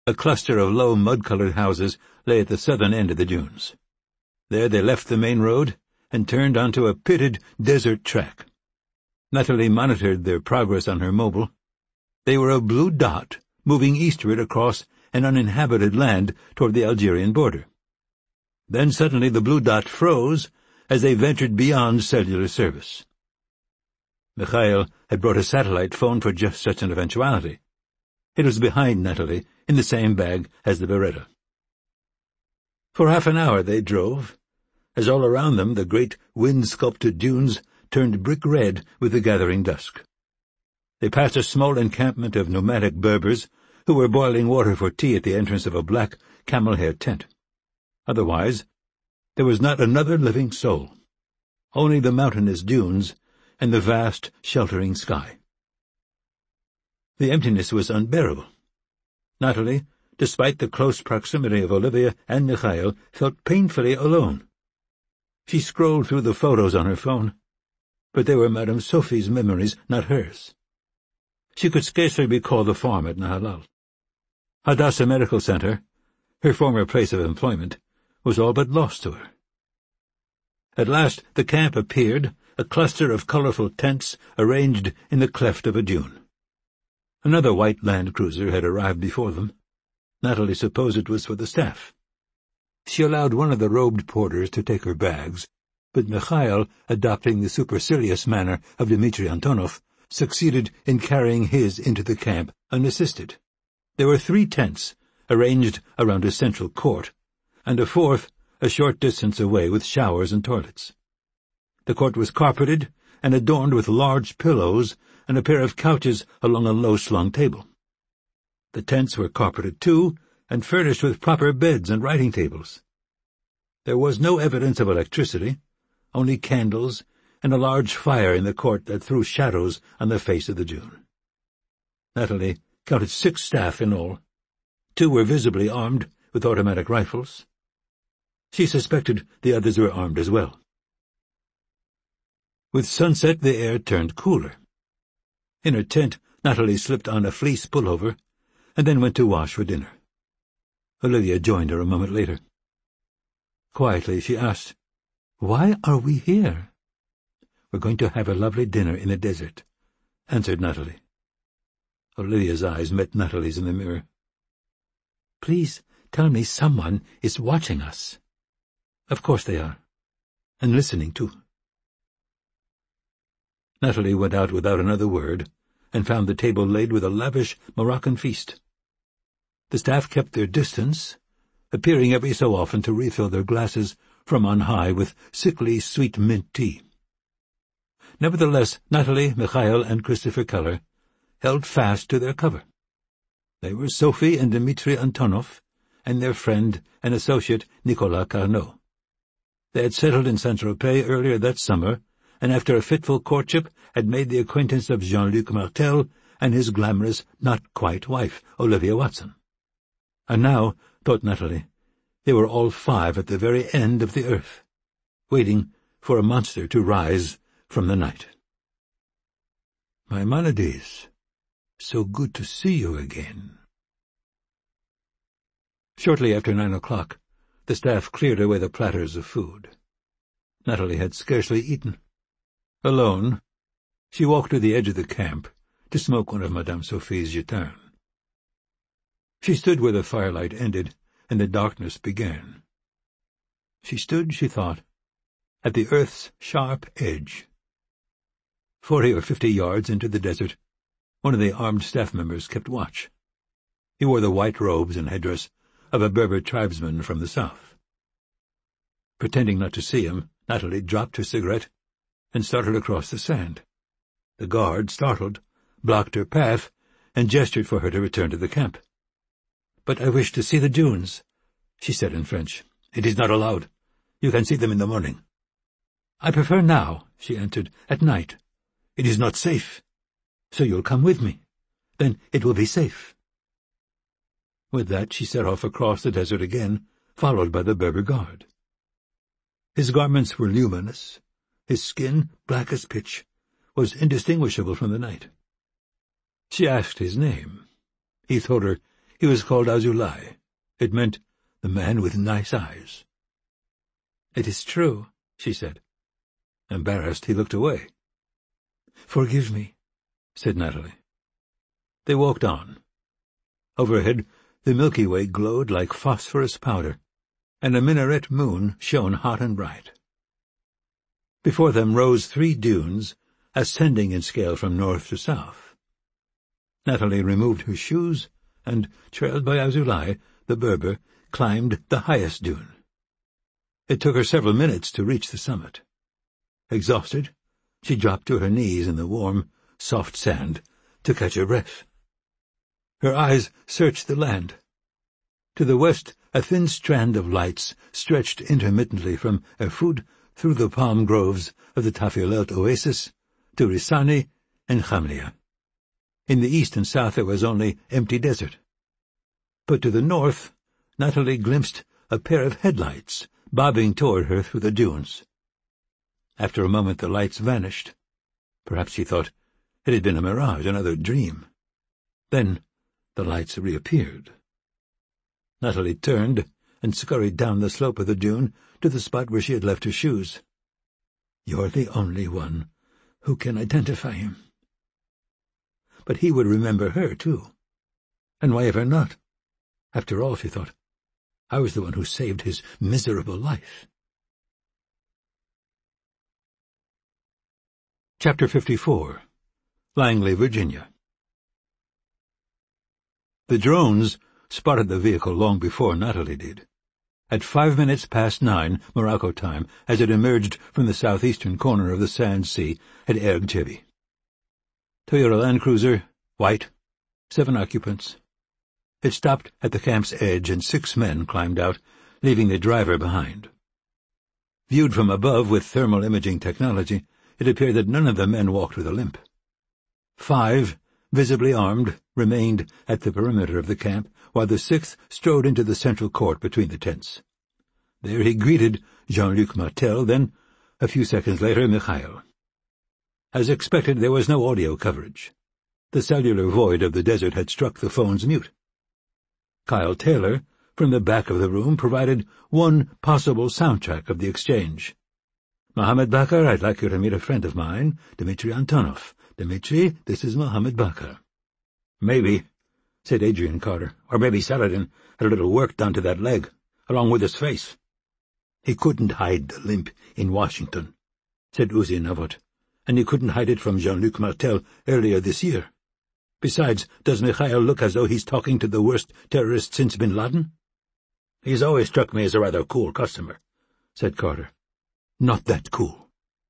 A cluster of low mud-colored houses lay at the southern end of the dunes. There they left the main road and turned onto a pitted desert track. Natalie monitored their progress on her mobile. They were a blue dot moving eastward across an uninhabited land toward the Algerian border. Then suddenly the blue dot froze as they ventured beyond cellular service. Mikhail had brought a satellite phone for just such an eventuality. It was behind Natalie, in the same bag as the Beretta. For half an hour they drove, as all around them the great wind-sculpted dunes turned brick red with the gathering dusk. They passed a small encampment of nomadic Berbers who were boiling water for tea at the entrance of a black camel-hair tent. Otherwise, there was not another living soul, only the mountainous dunes and the vast, sheltering sky. The emptiness was unbearable. Natalie, despite the close proximity of Olivia and Mikhail, felt painfully alone. She scrolled through the photos on her phone, but they were Madame Sophie's memories, not hers. She could scarcely recall the farm at Nahalal. Hadassah Medical Center, her former place of employment, was all but lost to her. At last the camp appeared, a cluster of colorful tents arranged in the cleft of a dune. Another white Land Cruiser had arrived before them. Natalie supposed it was for the staff. She allowed one of the robed porters to take her bags, but Mikhail, adopting the supercilious manner of Dmitri Antonov, succeeded in carrying his into the camp unassisted. There were 3 tents, arranged around a central court, and a 4th a short distance away with showers and toilets. The court was carpeted and adorned with large pillows and a pair of couches along a low-slung table. The tents were carpeted too, and furnished with proper beds and writing tables. There was no evidence of electricity, only candles and a large fire in the court that threw shadows on the face of the dune. Natalie counted 6 staff in all. 2 were visibly armed with automatic rifles. She suspected the others were armed as well. With sunset the air turned cooler. In her tent, Natalie slipped on a fleece pullover and then went to wash for dinner. Olivia joined her a moment later. Quietly she asked, "Why are we here?" "We're going to have a lovely dinner in the desert," answered Natalie. Olivia's eyes met Natalie's in the mirror. "Please tell me someone is watching us." "Of course they are. And listening, too." Natalie went out without another word and found the table laid with a lavish Moroccan feast. The staff kept their distance, appearing every so often to refill their glasses from on high with sickly sweet mint tea. Nevertheless, Natalie, Mikhail, and Christopher Keller held fast to their cover. They were Sophie and Dmitri Antonov, and their friend and associate Nicolas Carnot. They had settled in Saint-Tropez earlier that summer, and after a fitful courtship had made the acquaintance of Jean-Luc Martel and his glamorous, not-quite wife, Olivia Watson. And now, thought Natalie, they were all 5 at the very end of the earth, waiting for a monster to rise from the night. "Maimonides, so good to see you again." Shortly after 9 o'clock, the staff cleared away the platters of food. Natalie had scarcely eaten. Alone, she walked to the edge of the camp to smoke one of Madame Sophie's gitanes. She stood where the firelight ended and the darkness began. She stood, she thought, at the earth's sharp edge. 40 or 50 yards into the desert, one of the armed staff members kept watch. He wore the white robes and headdress of a Berber tribesman from the south. Pretending not to see him, Natalie dropped her cigarette and started across the sand. The guard, startled, blocked her path and gestured for her to return to the camp. "But I wish to see the dunes," she said in French. "It is not allowed. You can see them in the morning." "I prefer now," she answered, "at night. It is not safe. So you'll come with me. Then it will be safe." With that she set off across the desert again, followed by the Berber guard. His garments were luminous. His skin, black as pitch, was indistinguishable from the night. She asked his name. He told her He was called Azulai. It meant the man with nice eyes. "It is true," she said. Embarrassed, he looked away. "Forgive me," said Natalie. They walked on. Overhead, the Milky Way glowed like phosphorus powder, and a minaret moon shone hot and bright. Before them rose 3 dunes, ascending in scale from north to south. Natalie removed her shoes, and, trailed by Azulai, the Berber, climbed the highest dune. It took her several minutes to reach the summit. Exhausted, she dropped to her knees in the warm, soft sand to catch her breath. Her eyes searched the land. To the west, a thin strand of lights stretched intermittently from Erfoud through the palm groves of the Tafilat oasis to Risani and Khamlia. In the east and south there was only empty desert. But to the north, Natalie glimpsed a pair of headlights bobbing toward her through the dunes. After a moment the lights vanished. Perhaps she thought it had been a mirage, another dream. Then the lights reappeared. Natalie turned and scurried down the slope of the dune to the spot where she had left her shoes. "You're the only one who can identify him." But he would remember her, too. And why ever not? After all, she thought, I was the one who saved his miserable life. Chapter 54. Langley, Virginia. The drones spotted the vehicle long before Natalie did. At 9:05 Morocco time, as it emerged from the southeastern corner of the sand sea at Erg Chebi. Toyota Land Cruiser, white, 7 occupants. It stopped at the camp's edge, and 6 men climbed out, leaving the driver behind. Viewed from above with thermal imaging technology, it appeared that none of the men walked with a limp. 5, visibly armed, remained at the perimeter of the camp, while the 6th strode into the central court between the tents. There he greeted Jean-Luc Martel, then, a few seconds later, Mikhail. As expected, there was no audio coverage. The cellular void of the desert had struck the phone's mute. Kyle Taylor, from the back of the room, provided one possible soundtrack of the exchange. "Mohammed Bakr, I'd like you to meet a friend of mine, Dmitry Antonov. Dmitry, this is Mohammed Bakr." "Maybe," said Adrian Carter, "or maybe Saladin had a little work done to that leg, along with his face." "He couldn't hide the limp in Washington," said Uzi Navot, "and he couldn't hide it from Jean-Luc Martel earlier this year. Besides, does Mikhail look as though he's talking to the worst terrorist since Bin Laden?" "He's always struck me as a rather cool customer," said Carter. "Not that cool."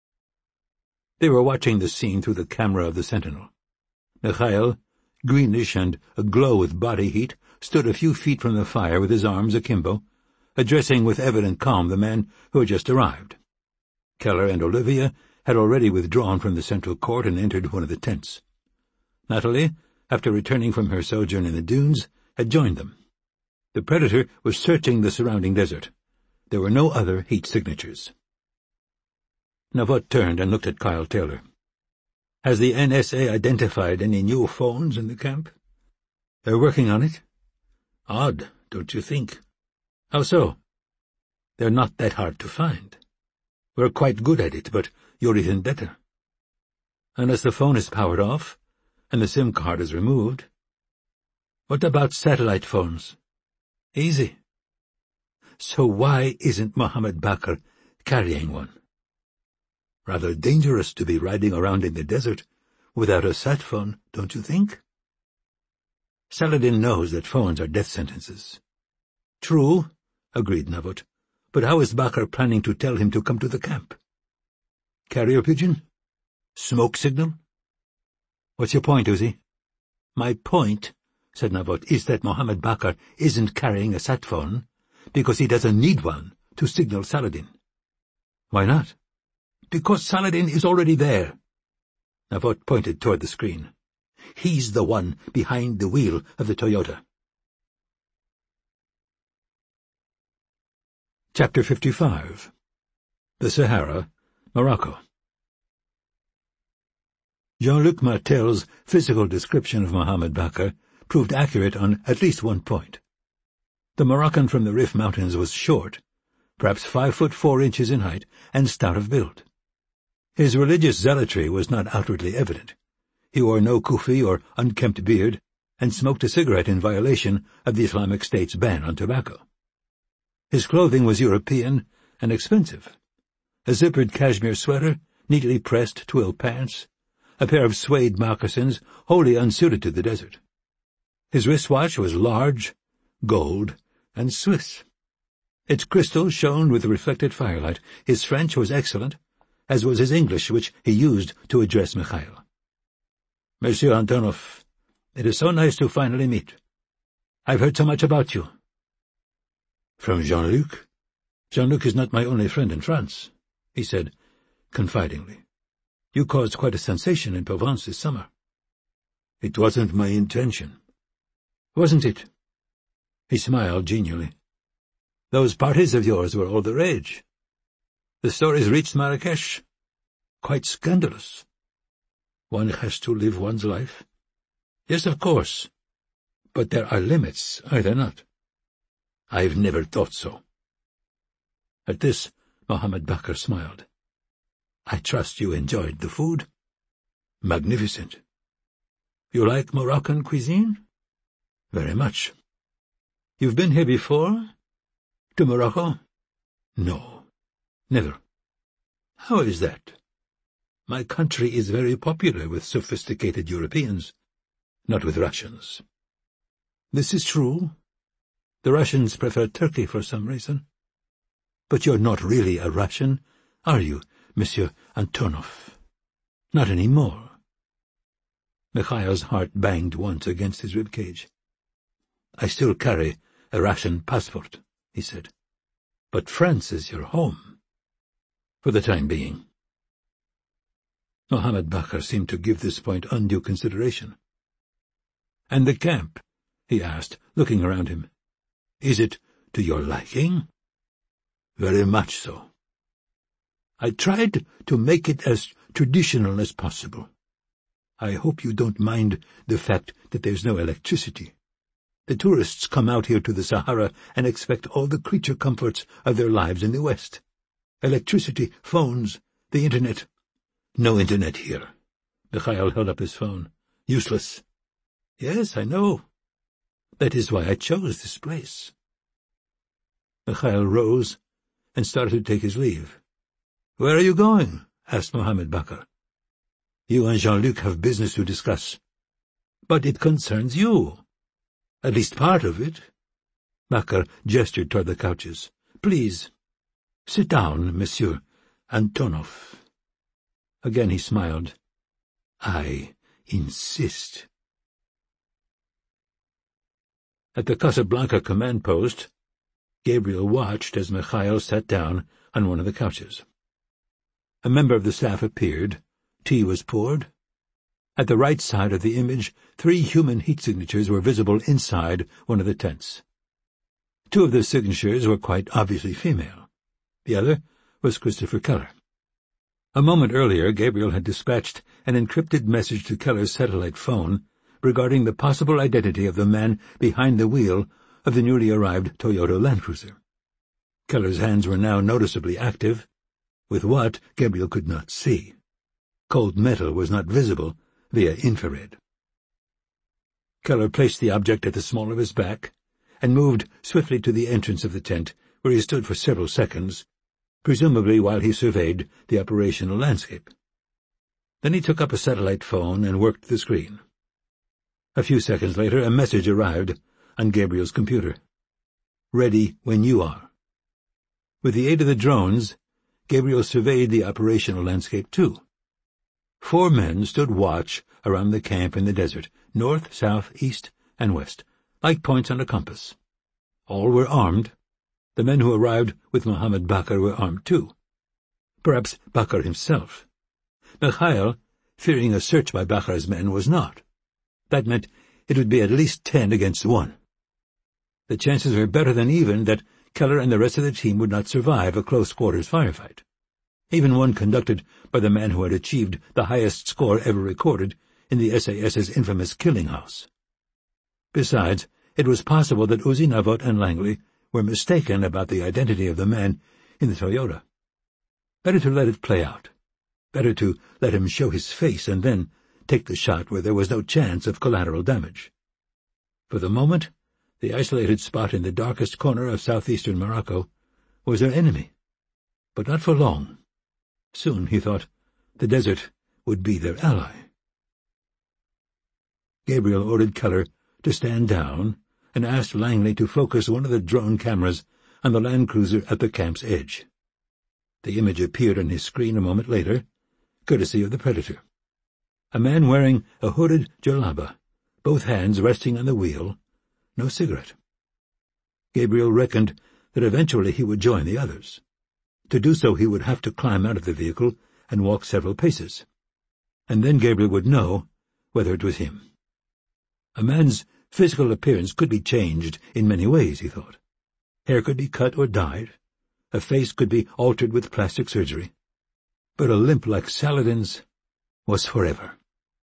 They were watching the scene through the camera of the Sentinel. Mikhail, greenish and aglow with body heat, stood a few feet from the fire with his arms akimbo, addressing with evident calm the man who had just arrived. Keller and Olivia had already withdrawn from the central court and entered one of the tents. Natalie, after returning from her sojourn in the dunes, had joined them. The Predator was searching the surrounding desert. There were no other heat signatures. Navot turned and looked at Kyle Taylor. "Has the NSA identified any new phones in the camp?" "They're working on it." "Odd, don't you think?" "How so?" "They're not that hard to find. We're quite good at it, but you're even better." "Unless the phone is powered off, and the SIM card is removed." "What about satellite phones?" "Easy." "So why isn't Mohammed Bakr carrying one?" "Rather dangerous to be riding around in the desert without a sat phone, don't you think?" "Saladin knows that phones are death sentences." "True," agreed Navot, "but how is Bakr planning to tell him to come to the camp? Carrier pigeon? Smoke signal?" "What's your point, Uzi?" "My point," said Navot, "is that Mohammed Bakr isn't carrying a sat phone because he doesn't need one to signal Saladin." "Why not?" "Because Saladin is already there." Navot pointed toward the screen. "He's the one behind the wheel of the Toyota." Chapter 55. The Sahara, Morocco. Jean-Luc Martel's physical description of Mohammed Bakr proved accurate on at least one point. The Moroccan from the Rif Mountains was short, perhaps 5 foot 4 inches in height, and stout of build. His religious zealotry was not outwardly evident. He wore no kufi or unkempt beard, and smoked a cigarette in violation of the Islamic State's ban on tobacco. His clothing was European and expensive. A zippered cashmere sweater, neatly pressed twill pants, a pair of suede moccasins wholly unsuited to the desert. His wristwatch was large, gold, and Swiss. Its crystal shone with the reflected firelight. His French was excellent, as was his English, which he used to address Mikhail. "Monsieur Antonov, it is so nice to finally meet. I've heard so much about you." "From Jean-Luc? Jean-Luc is not my only friend in France," he said, confidingly. "You caused quite a sensation in Provence this summer." "It wasn't my intention." "Wasn't it?" He smiled genially. "Those parties of yours were all the rage. The stories reached Marrakesh. Quite scandalous." "One has to live one's life." "Yes, of course. But there are limits, are there not?" "I've never thought so." At this, Mohammed Bakr smiled. "I trust you enjoyed the food?" "Magnificent." "You like Moroccan cuisine?" "Very much." "You've been here before? To Morocco?" "No, never." "How is that?" "My country is very popular with sophisticated Europeans, not with Russians." "This is true. The Russians prefer Turkey for some reason. But you're not really a Russian, are you, Monsieur Antonov? Not any more." Mikhail's heart banged once against his ribcage. "I still carry a Russian passport," he said. "But France is your home. For the time being." Mohammed Bakr seemed to give this point undue consideration. "And the camp?" he asked, looking around him. "Is it to your liking?" "Very much so." "I tried to make it as traditional as possible. I hope you don't mind the fact that there's no electricity. The tourists come out here to the Sahara and expect all the creature comforts of their lives in the West. Electricity, phones, the Internet. No Internet here." Mikhail held up his phone. "Useless." "Yes, I know. That is why I chose this place." Mikhail rose and started to take his leave. "Where are you going?" asked Mohammed Bakr. "You and Jean-Luc have business to discuss." "But it concerns you. At least part of it." Bakr gestured toward the couches. "Please, sit down, Monsieur Antonov." Again he smiled. "I insist." At the Casablanca command post, Gabriel watched as Mikhail sat down on one of the couches. A member of the staff appeared. Tea was poured. At the right side of the image, 3 human heat signatures were visible inside one of the tents. 2 of the signatures were quite obviously female. The other was Christopher Keller. A moment earlier, Gabriel had dispatched an encrypted message to Keller's satellite phone regarding the possible identity of the man behind the wheel of the newly arrived Toyota Land Cruiser. Keller's hands were now noticeably active, with what Gabriel could not see. Cold metal was not visible via infrared. Keller placed the object at the small of his back and moved swiftly to the entrance of the tent, where he stood for several seconds, presumably while he surveyed the operational landscape. Then he took up a satellite phone and worked the screen. A few seconds later, a message arrived on Gabriel's computer. "Ready when you are." With the aid of the drones, Gabriel surveyed the operational landscape too. 4 men stood watch around the camp in the desert, north, south, east, and west, like points on a compass. All were armed. The men who arrived with Mohammed Bakr were armed too. Perhaps Bakr himself. Mikhail, fearing a search by Bakr's men, was not. That meant it would be at least 10 against 1. The chances were better than even that Keller and the rest of the team would not survive a close-quarters firefight, even one conducted by the man who had achieved the highest score ever recorded in the SAS's infamous Killing House. Besides, it was possible that Uzi Navot and Langley were mistaken about the identity of the man in the Toyota. Better to let it play out. Better to let him show his face and then take the shot where there was no chance of collateral damage. For the moment, the isolated spot in the darkest corner of southeastern Morocco was their enemy. But not for long. Soon, he thought, the desert would be their ally. Gabriel ordered Keller to stand down and asked Langley to focus one of the drone cameras on the Land Cruiser at the camp's edge. The image appeared on his screen a moment later, courtesy of the Predator. A man wearing a hooded jalaba, both hands resting on the wheel, no cigarette. Gabriel reckoned that eventually he would join the others. To do so he would have to climb out of the vehicle and walk several paces. And then Gabriel would know whether it was him. A man's physical appearance could be changed in many ways, he thought. Hair could be cut or dyed. A face could be altered with plastic surgery. But a limp like Saladin's was forever.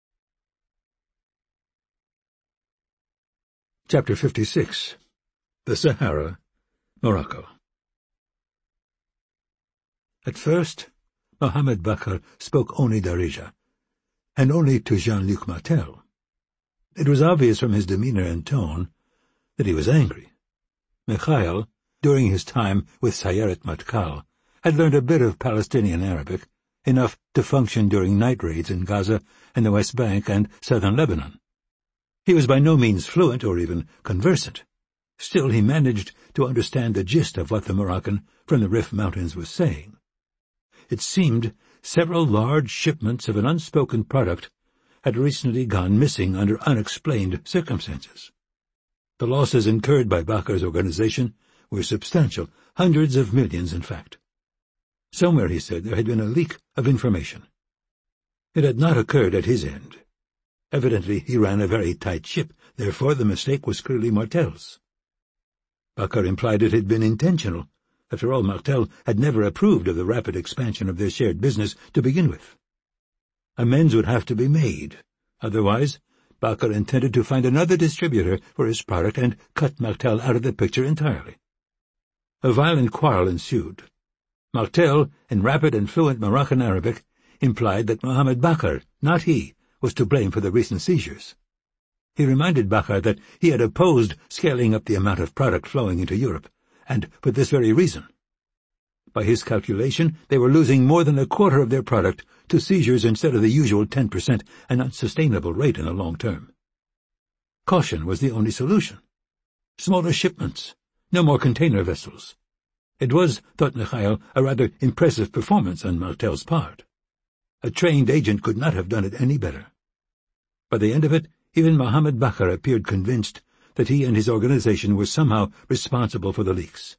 Chapter 56. The Sahara, Morocco. At first, Mohammed Bakr spoke only Darija, and only to Jean-Luc Martel. It was obvious from his demeanor and tone that he was angry. Mikhail, during his time with Sayeret Matkal, had learned a bit of Palestinian Arabic, enough to function during night raids in Gaza and the West Bank and southern Lebanon. He was by no means fluent or even conversant. Still, he managed to understand the gist of what the Moroccan from the Rif Mountains was saying. It seemed several large shipments of an unspoken product had recently gone missing under unexplained circumstances. The losses incurred by Bakr's organization were substantial, hundreds of millions, in fact. Somewhere, he said, there had been a leak of information. It had not occurred at his end. Evidently, he ran a very tight ship, therefore the mistake was clearly Martel's. Bakr implied it had been intentional. After all, Martel had never approved of the rapid expansion of their shared business to begin with. Amends would have to be made. Otherwise, Bakr intended to find another distributor for his product and cut Martel out of the picture entirely. A violent quarrel ensued. Martel, in rapid and fluent Moroccan Arabic, implied that Mohammed Bakr, not he, was to blame for the recent seizures. He reminded Bakr that he had opposed scaling up the amount of product flowing into Europe, and for this very reason. By his calculation, they were losing more than a quarter of their product to seizures instead of the usual 10%, an unsustainable rate in the long term. Caution was the only solution. Smaller shipments, no more container vessels. It was, thought Mikhail, a rather impressive performance on Martel's part. A trained agent could not have done it any better. By the end of it, even Mohammed Bakr appeared convinced that he and his organization were somehow responsible for the leaks.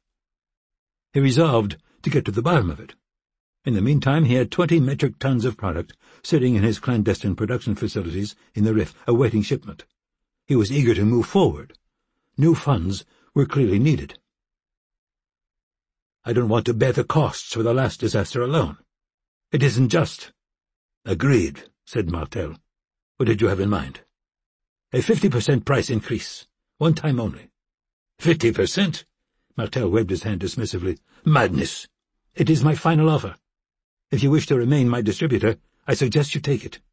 He resolved to get to the bottom of it. In the meantime, he had 20 metric tons of product sitting in his clandestine production facilities in the Rif, awaiting shipment. He was eager to move forward. New funds were clearly needed. "I don't want to bear the costs for the last disaster alone. It isn't just." "Agreed," said Martel. "What did you have in mind?" "A 50% price increase. One time only." 50%? Martel waved his hand dismissively. "Madness! It is my final offer. If you wish to remain my distributor, I suggest you take it."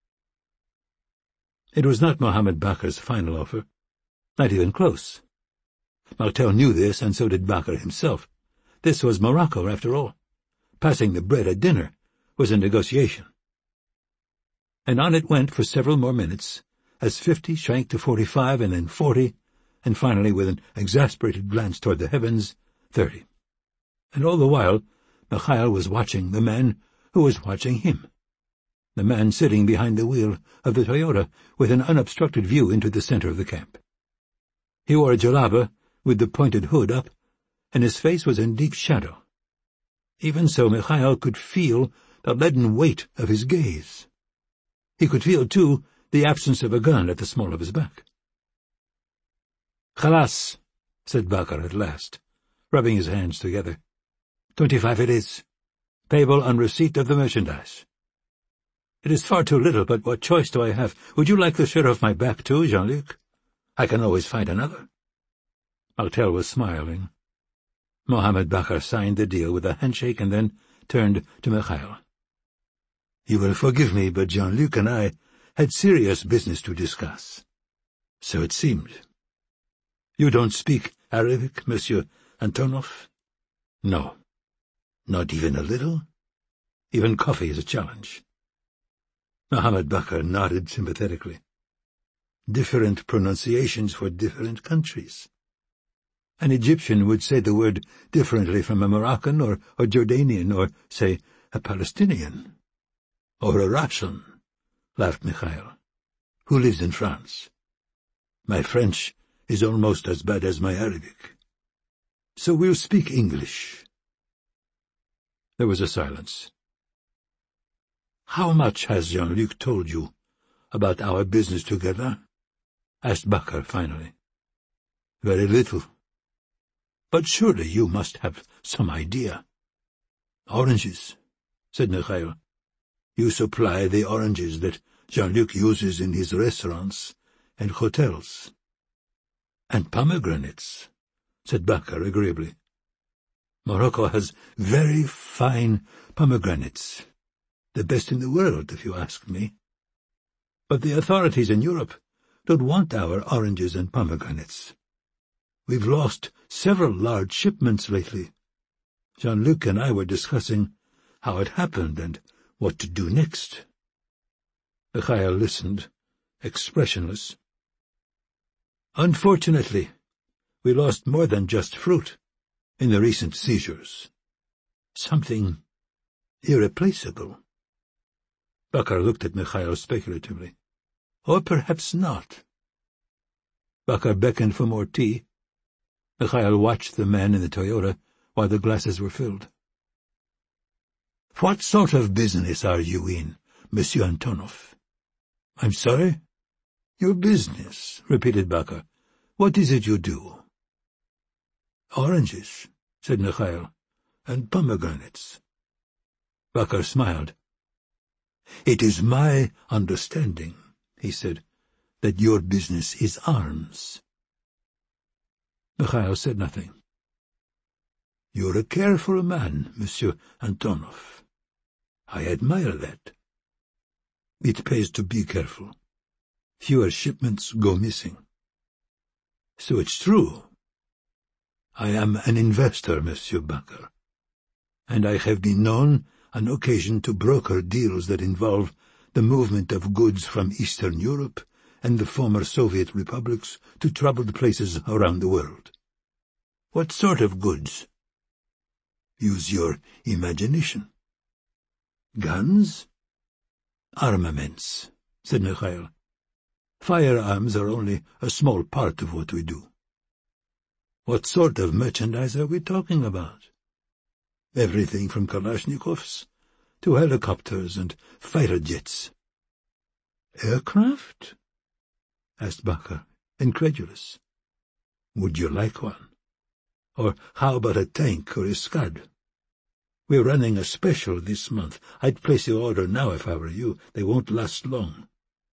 It was not Mohammed Bakr's final offer. Not even close. Martel knew this, and so did Bakr himself. This was Morocco, after all. Passing the bread at dinner was a negotiation. And on it went for several more minutes, as 50 shrank to 45 and then 40, and finally, with an exasperated glance toward the heavens, 30. And all the while, Mikhail was watching the man who was watching him. The man sitting behind the wheel of the Toyota with an unobstructed view into the center of the camp. He wore a jalaba with the pointed hood up, and his face was in deep shadow. Even so, Mikhail could feel the leaden weight of his gaze. He could feel, too, the absence of a gun at the small of his back. "Khalas," said Bakr at last, rubbing his hands together. 25 it is. Payable on receipt of the merchandise. "It is far too little, but what choice do I have? Would you like the shirt off my back, too, Jean-Luc?" I can always find another." Martel was smiling. Mohammed Bakr signed the deal with a handshake and then turned to Mikhail. "You will forgive me, but Jean-Luc and I had serious business to discuss." "So it seemed." "You don't speak Arabic, Monsieur Antonov?" "No." "Not even a little?" "Even coffee is a challenge." Mohammed Bakr nodded sympathetically. "Different pronunciations for different countries. An Egyptian would say the word differently from a Moroccan or Jordanian or, say, a Palestinian." "Or a Russian," laughed Mikhail. "Who lives in France?" "My French is almost as bad as my Arabic. So we'll speak English." There was a silence. "How much has Jean-Luc told you about our business together?" asked Bakr finally. "Very little. But surely you must have some idea." "Oranges," said Mikhail. "You supply the oranges that Jean-Luc uses in his restaurants and hotels." "And pomegranates," said Bakr agreeably. "Morocco has very fine pomegranates, the best in the world, if you ask me. But the authorities in Europe don't want our oranges and pomegranates. We've lost several large shipments lately. Jean-Luc and I were discussing how it happened and what to do next." Mikhail listened, expressionless. "Unfortunately, we lost more than just fruit in the recent seizures. Something irreplaceable." Bakr looked at Mikhail speculatively. "Or perhaps not." Bakr beckoned for more tea. Mikhail watched the man in the Toyota while the glasses were filled. "What sort of business are you in, Monsieur Antonov?" "I'm sorry?" "Your business," repeated Bakr. "What is it you do?" "Oranges," said Mikhail, "and pomegranates." Bakr smiled. "It is my understanding," he said, "that your business is arms." Mikhail said nothing. "You're a careful man, Monsieur Antonov. I admire that. It pays to be careful. Fewer shipments go missing." "So it's true." "I am an investor, Monsieur Bakr, and I have been known on occasion to broker deals that involve the movement of goods from Eastern Europe and the former Soviet republics to troubled places around the world." "What sort of goods?" "Use your imagination." "Guns?" "Armaments," said Mikhail. "Firearms are only a small part of what we do." "What sort of merchandise are we talking about?" "Everything from Kalashnikovs to helicopters and fighter jets." "Aircraft?" asked Bakr, incredulous. "Would you like one? Or how about a tank or a Scud? We're running a special this month. I'd place the order now if I were you. They won't last long."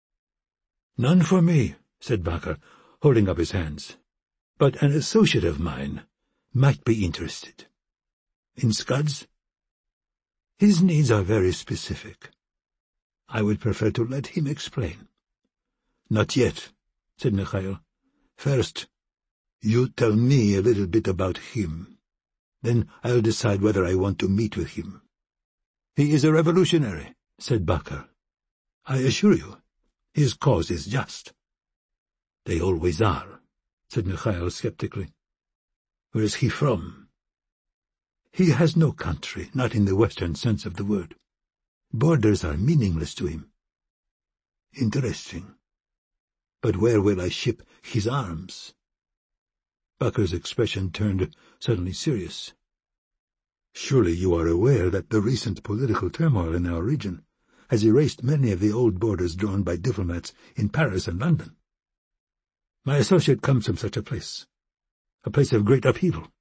"None for me," said Bakr, holding up his hands. "But an associate of mine might be interested." "In Scuds?" "His needs are very specific. I would prefer to let him explain." "Not yet," said Mikhail. "First, you tell me a little bit about him. Then I'll decide whether I want to meet with him." "He is a revolutionary," said Bakr. "I assure you, his cause is just." "They always are," said Mikhail skeptically. "Where is he from?" "He has no country, not in the Western sense of the word. Borders are meaningless to him." "Interesting. But where will I ship his arms?" Bakr's expression turned suddenly serious. "Surely you are aware that the recent political turmoil in our region has erased many of the old borders drawn by diplomats in Paris and London. My associate comes from such a place of great upheaval."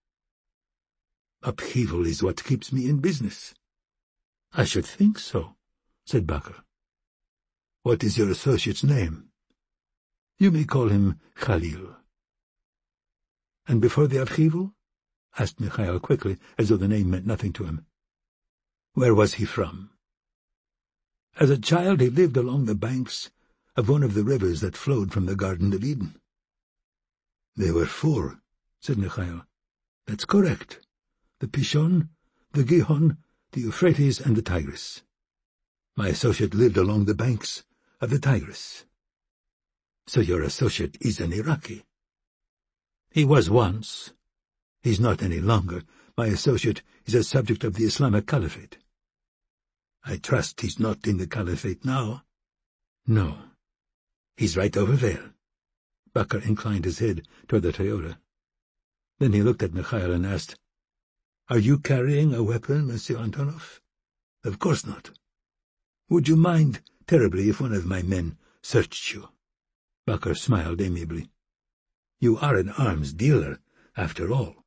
"Upheaval is what keeps me in business." "I should think so," said Bakr. "What is your associate's name?" You may call him Khalil." "And before the upheaval?" asked Mikhail quickly, as though the name meant nothing to him. "Where was he from?" "As a child he lived along the banks of one of the rivers that flowed from the Garden of Eden." "There were 4, said Mikhail. "That's correct. The Pishon, the Gihon, the Euphrates, and the Tigris. My associate lived along the banks of the Tigris." "So your associate is an Iraqi?" "He was once. He's not any longer. My associate is a subject of the Islamic Caliphate." "I trust he's not in the Caliphate now." "No. He's right over there." Bakr inclined his head toward the Toyota. Then he looked at Mikhail and asked, "Are you carrying a weapon, Monsieur Antonov?" "Of course not." "Would you mind terribly if one of my men searched you?" Bakr smiled amiably. "You are an arms dealer, after all."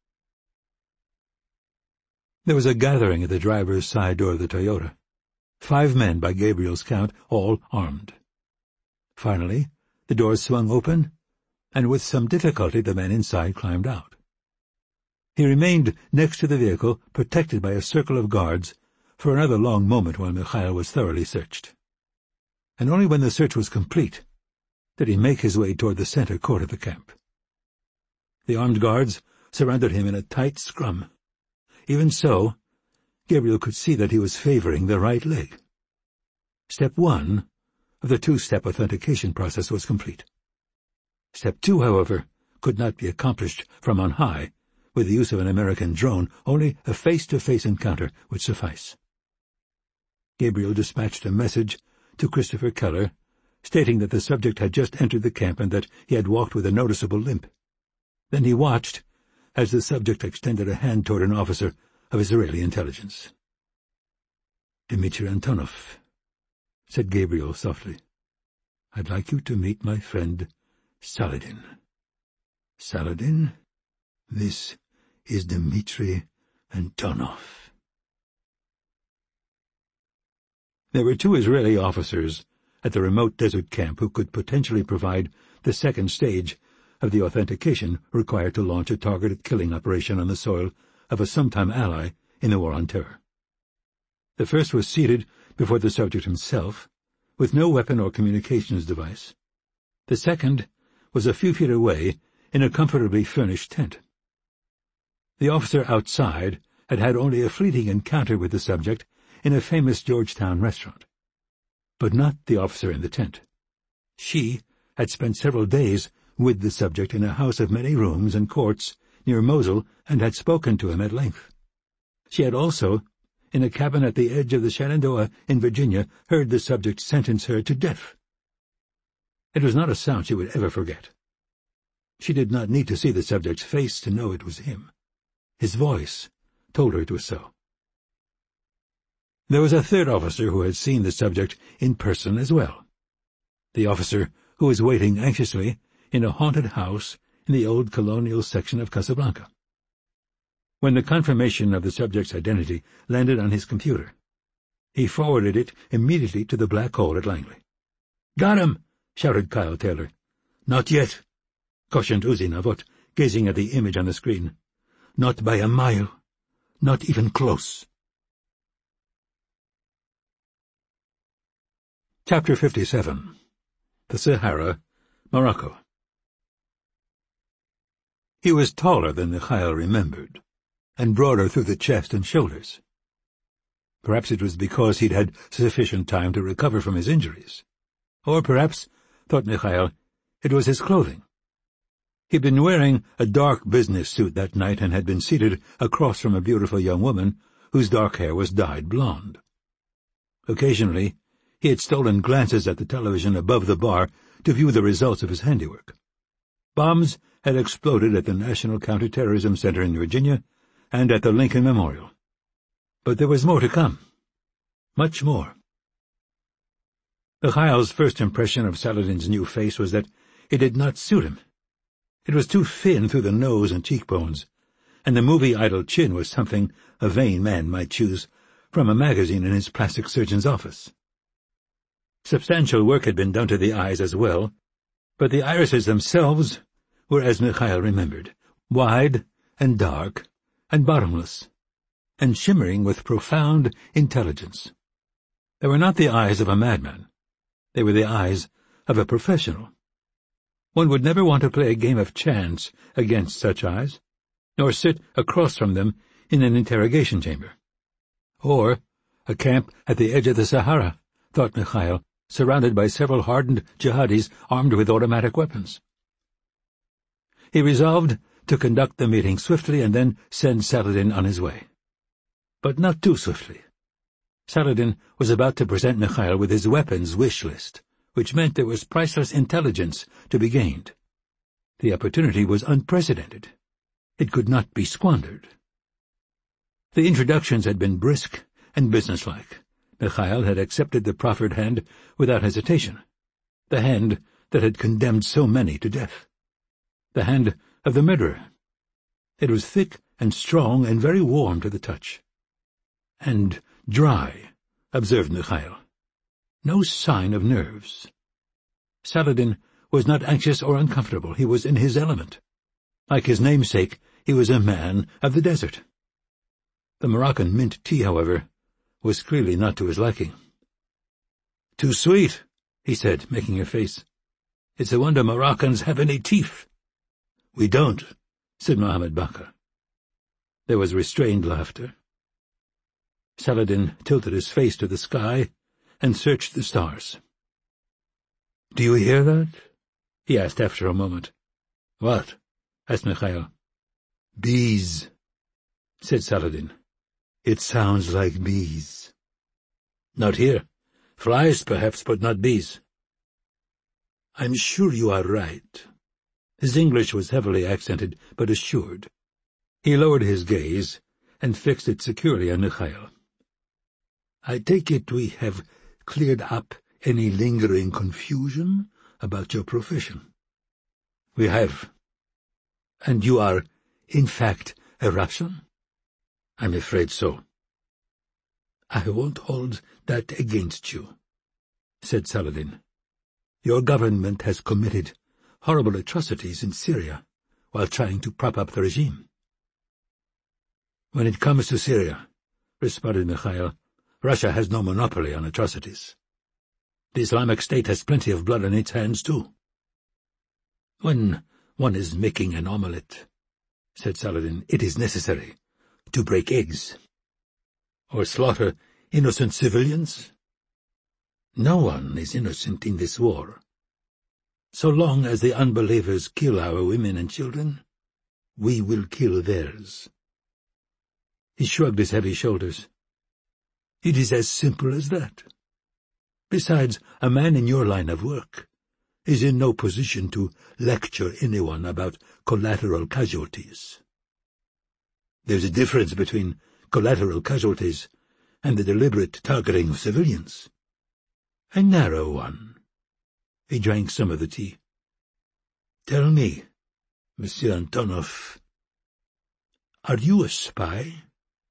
There was a gathering at the driver's side door of the Toyota. 5 men, by Gabriel's count, all armed. Finally, the doors swung open, and with some difficulty the man inside climbed out. He remained next to the vehicle, protected by a circle of guards, for another long moment while Mikhail was thoroughly searched. And only when the search was complete did he make his way toward the center court of the camp. The armed guards surrounded him in a tight scrum. Even so, Gabriel could see that he was favoring the right leg. Step 1 of the 2-step authentication process was complete. Step 2, however, could not be accomplished from on high with the use of an American drone. Only a face-to-face encounter would suffice. Gabriel dispatched a message to Christopher Keller, stating that the subject had just entered the camp and that he had walked with a noticeable limp. Then he watched as the subject extended a hand toward an officer of Israeli intelligence. "Dmitri Antonov," said Gabriel softly, "I'd like you to meet my friend Saladin." "Saladin? This is Dmitri Antonov." There were 2 Israeli officers at the remote desert camp who could potentially provide the second stage of the authentication required to launch a targeted killing operation on the soil of a sometime ally in the War on Terror. The first was seated before the subject himself, with no weapon or communications device. The second was a few feet away in a comfortably furnished tent. The officer outside had had only a fleeting encounter with the subject in a famous Georgetown restaurant. But not the officer in the tent. She had spent several days with the subject in a house of many rooms and courts near Mosul and had spoken to him at length. She had also, in a cabin at the edge of the Shenandoah in Virginia, heard the subject sentence her to death. It was not a sound she would ever forget. She did not need to see the subject's face to know it was him. His voice told her it was so. There was a third officer who had seen the subject in person as well. The officer who was waiting anxiously in a haunted house in the old colonial section of Casablanca. When the confirmation of the subject's identity landed on his computer, he forwarded it immediately to the black hole at Langley. "Got him!" shouted Kyle Taylor. "Not yet," cautioned Uzi Navot, gazing at the image on the screen. "Not by a mile. Not even close." Chapter 57. The Sahara, Morocco. He was taller than Mikhail remembered, and broader through the chest and shoulders. Perhaps it was because he'd had sufficient time to recover from his injuries. Or perhaps, thought Mikhail, it was his clothing. He'd been wearing a dark business suit that night and had been seated across from a beautiful young woman whose dark hair was dyed blonde. Occasionally, he had stolen glances at the television above the bar to view the results of his handiwork. Bombs had exploded at the National Counterterrorism Center in Virginia and at the Lincoln Memorial. But there was more to come. Much more. Mikhail's first impression of Saladin's new face was that it did not suit him. It was too thin through the nose and cheekbones, and the movie-idol chin was something a vain man might choose from a magazine in his plastic surgeon's office. Substantial work had been done to the eyes as well, But the irises themselves were as Mikhail remembered, wide and dark and bottomless, and shimmering with profound intelligence. They were not the eyes of a madman. They were the eyes of a professional. One would never want to play a game of chance against such eyes, nor sit across from them in an interrogation chamber. Or a camp at the edge of the Sahara, thought Mikhail, surrounded by several hardened jihadis armed with automatic weapons. He resolved to conduct the meeting swiftly and then send Saladin on his way. But not too swiftly. Saladin was about to present Mikhail with his weapons wish list, which meant there was priceless intelligence to be gained. The opportunity was unprecedented. It could not be squandered. The introductions had been brisk and businesslike. Mikhail had accepted the proffered hand without hesitation, the hand that had condemned so many to death, the hand of the murderer. It was thick and strong and very warm to the touch. And dry, observed Mikhail. No sign of nerves. Saladin was not anxious or uncomfortable. He was in his element. Like his namesake, he was a man of the desert. The Moroccan mint tea, however, was clearly not to his liking. "Too sweet," he said, making a face. "It's a wonder Moroccans have any teeth." "We don't," said Mohammed Bakr. There was restrained laughter. Saladin tilted his face to the sky and searched the stars. "Do you hear that?" he asked after a moment. "What?" asked Mikhail. "Bees," said Saladin. "It sounds like bees." "Not here. Flies, perhaps, but not bees." "I'm sure you are right." His English was heavily accented, but assured. He lowered his gaze and fixed it securely on Mikhail. "I take it we have cleared up any lingering confusion about your profession." "We have." "And you are, in fact, a Russian?" "I'm afraid so." "I won't hold that against you," said Saladin. "Your government has committed horrible atrocities in Syria while trying to prop up the regime." "When it comes to Syria," responded Mikhail, "Russia has no monopoly on atrocities. The Islamic State has plenty of blood on its hands, too." "When one is making an omelette," said Saladin, "it is necessary to break eggs." "Or slaughter innocent civilians?" "No one is innocent in this war. So long as the unbelievers kill our women and children, we will kill theirs." He shrugged his heavy shoulders. "It is as simple as that. Besides, a man in your line of work is in no position to lecture anyone about collateral casualties." "There's a difference between collateral casualties and the deliberate targeting of civilians." "A narrow one." He drank some of the tea. "Tell me, Monsieur Antonov, are you a spy?"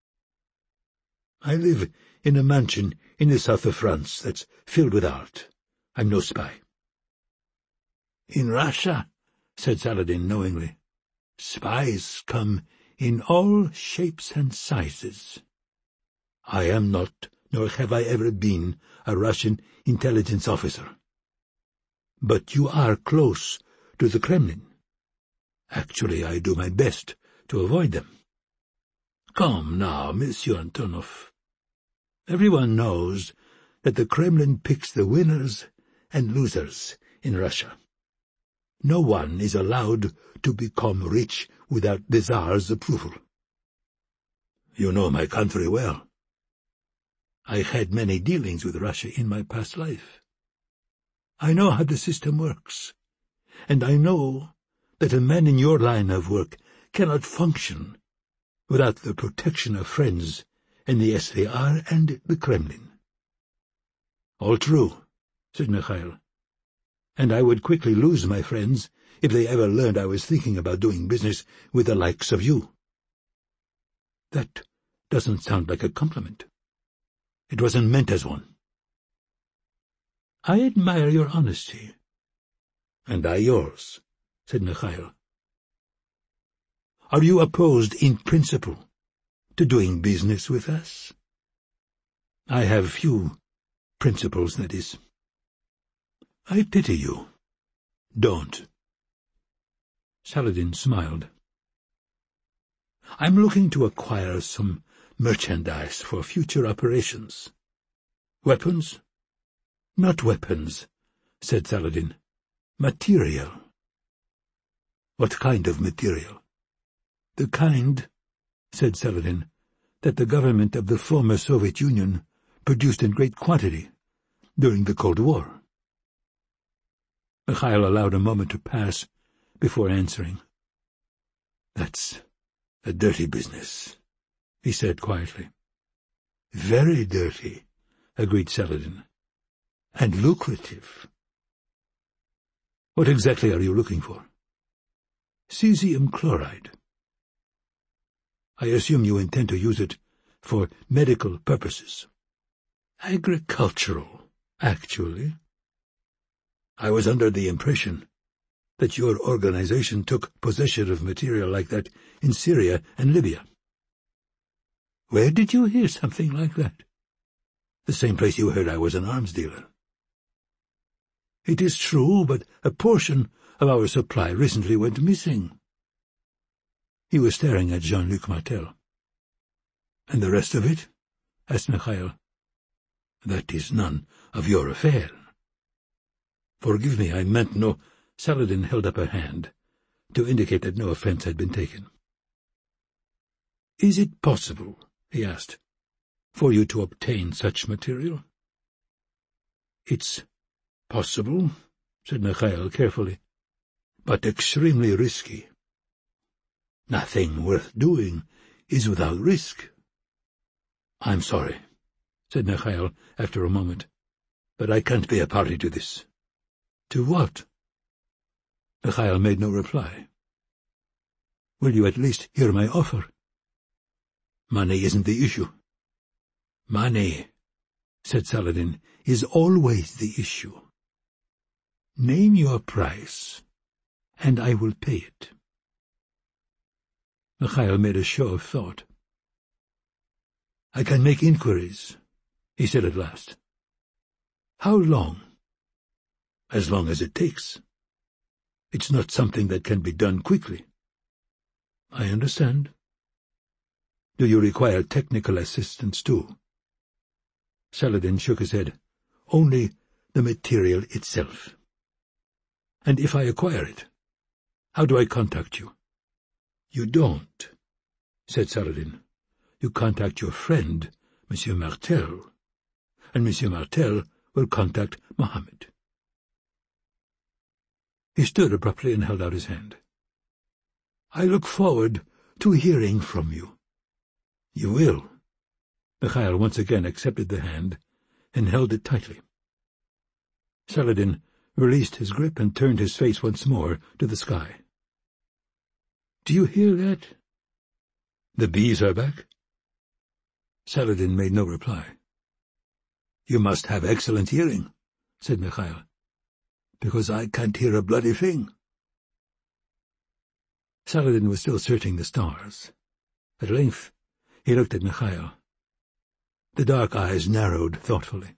"I live in a mansion in the south of France that's filled with art. I'm no spy." "In Russia," said Saladin knowingly, "spies come in all shapes and sizes. I am not, nor have I ever been, a Russian intelligence officer. But you are close to the Kremlin. Actually, I do my best to avoid them." "Come now, Monsieur Antonov. Everyone knows that the Kremlin picks the winners and losers in Russia. No one is allowed to become rich without the Tsar's approval." "You know my country well." "I had many dealings with Russia in my past life. I know how the system works, and I know that a man in your line of work cannot function without the protection of friends in the SVR and the Kremlin." "All true," said Mikhail, "and I would quickly lose my friends if they ever learned I was thinking about doing business with the likes of you." "That doesn't sound like a compliment." "It wasn't meant as one." "I admire your honesty. "And I yours," said Mikhail. "Are you opposed in principle to doing business with us?" "I have few principles, that is." "I pity you. Don't." Saladin smiled. "I'm looking to acquire some merchandise for future operations." "Weapons?" "Not weapons," said Saladin. "Material." "What kind of material?" "The kind," said Saladin, "that the government of the former Soviet Union produced in great quantity during the Cold War." Mikhail allowed a moment to pass before answering. "That's a dirty business," he said quietly. "Very dirty," agreed Saladin. "And lucrative." "What exactly are you looking for?" "Cesium chloride." "I assume you intend to use it for medical purposes." "Agricultural, actually." "I was under the impression that your organization took possession of material like that in Syria and Libya." "Where did you hear something like that?" "The same place you heard I was an arms dealer." "It is true, but a portion of our supply recently went missing." He was staring at Jean-Luc Martel. "And the rest of it?" asked Mikhail. "That is none of your affair." "Forgive me, I meant no—" Saladin held up a hand to indicate that no offense had been taken. "Is it possible," he asked, "for you to obtain such material?" "It's possible," said Mikhail carefully, "but extremely risky." "Nothing worth doing is without risk." "I'm sorry," said Mikhail after a moment, "but I can't be a party to this." "To what?" Mikhail made no reply. "Will you at least hear my offer?" "Money isn't the issue." "Money," said Saladin, "is always the issue. Name your price, and I will pay it." Mikhail made a show of thought. "I can make inquiries," he said at last. "How long?" "As long as it takes. It's not something that can be done quickly." "I understand." "Do you require technical assistance, too?" Saladin shook his head. "Only the material itself." "And if I acquire it, how do I contact you?" "You don't," said Saladin. "You contact your friend, Monsieur Martel, and Monsieur Martel will contact Mohammed." He stood abruptly and held out his hand. "I look forward to hearing from you." "You will." Mikhail once again accepted the hand and held it tightly. Saladin released his grip and turned his face once more to the sky. "Do you hear that?" "The bees are back?" Saladin made no reply. "You must have excellent hearing," said Mikhail, "because I can't hear a bloody thing." Saladin was still searching the stars. At length he looked at Mikhail. The dark eyes narrowed thoughtfully.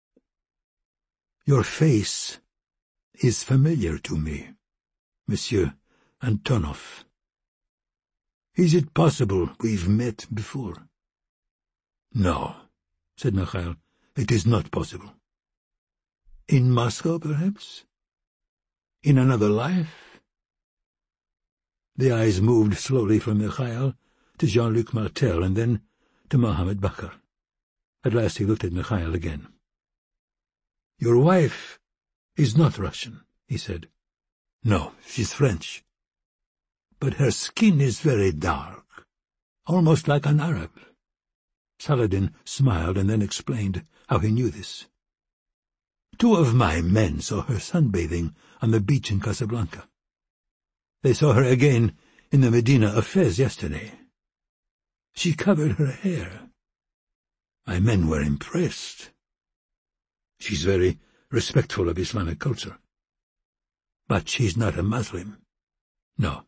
"Your face is familiar to me, Monsieur Antonov. Is it possible we've met before?" "No," said Mikhail, "it is not possible." "In Moscow, perhaps? In another life?" The eyes moved slowly from Mikhail to Jean-Luc Martel and then to Mohammed Bakr. At last he looked at Mikhail again. "Your wife is not Russian," he said. "No, she's French. But her skin is very dark, almost like an Arab." Saladin smiled and then explained how he knew this. "Two of my men saw her sunbathing on the beach in Casablanca. They saw her again in the Medina of Fez yesterday. She covered her hair. My men were impressed. She's very respectful of Islamic culture." But she's not a Muslim. No.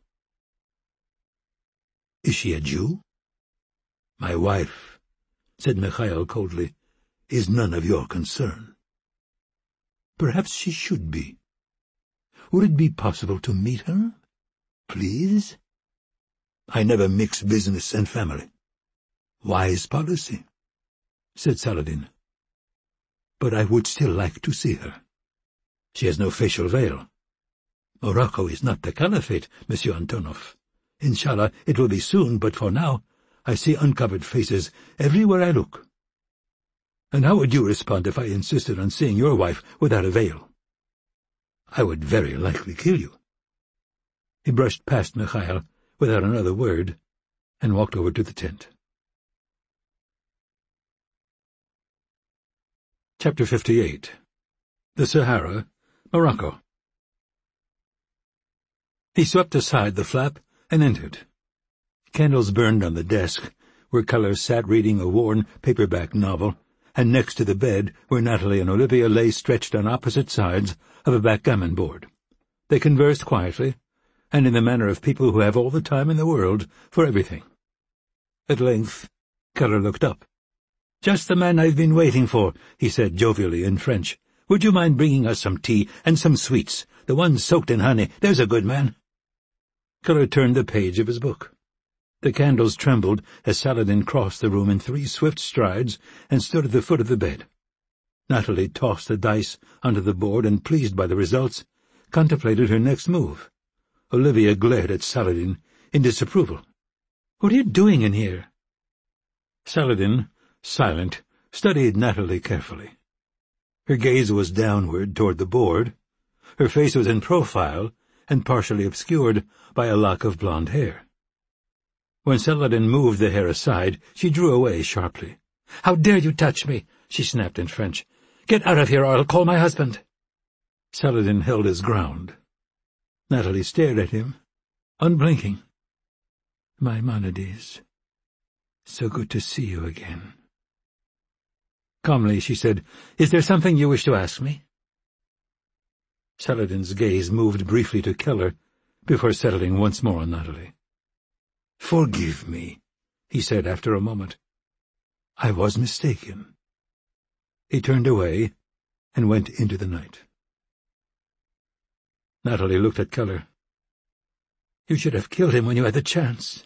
Is she a Jew? My wife, said Mikhail coldly, is none of your concern. Perhaps she should be. Would it be possible to meet her? Please? I never mix business and family. Wise policy, said Saladin. But I would still like to see her. She has no facial veil. Morocco is not the Caliphate, Monsieur Antonov. Inshallah, it will be soon, but for now, I see uncovered faces everywhere I look. And how would you respond if I insisted on seeing your wife without a veil? I would very likely kill you. He brushed past Mikhail without another word and walked over to the tent. Chapter 58. The Sahara, Morocco. He swept aside the flap and entered. Candles burned on the desk, where Keller sat reading a worn paperback novel, and next to the bed where Natalie and Olivia lay stretched on opposite sides of a backgammon board. They conversed quietly, and in the manner of people who have all the time in the world for everything. At length, Keller looked up. "Just the man I've been waiting for," he said jovially in French. "Would you mind bringing us some tea and some sweets, the ones soaked in honey? There's a good man." Keller turned the page of his book. The candles trembled as Saladin crossed the room in 3 swift strides and stood at the foot of the bed. Natalie tossed the dice onto the board and, pleased by the results, contemplated her next move. Olivia glared at Saladin in disapproval. "What are you doing in here?" Saladin, silent, studied Natalie carefully. Her gaze was downward toward the board. Her face was in profile and partially obscured by a lock of blonde hair. When Saladin moved the hair aside, she drew away sharply. "How dare you touch me?" she snapped in French. "Get out of here or I'll call my husband." Saladin held his ground. Natalie stared at him, unblinking. "Maimonides, so good to see you again." Calmly she said, "Is there something you wish to ask me?" Saladin's gaze moved briefly to Keller before settling once more on Natalie. "Forgive me," he said after a moment. "I was mistaken." He turned away and went into the night. Natalie looked at Keller. "You should have killed him when you had the chance."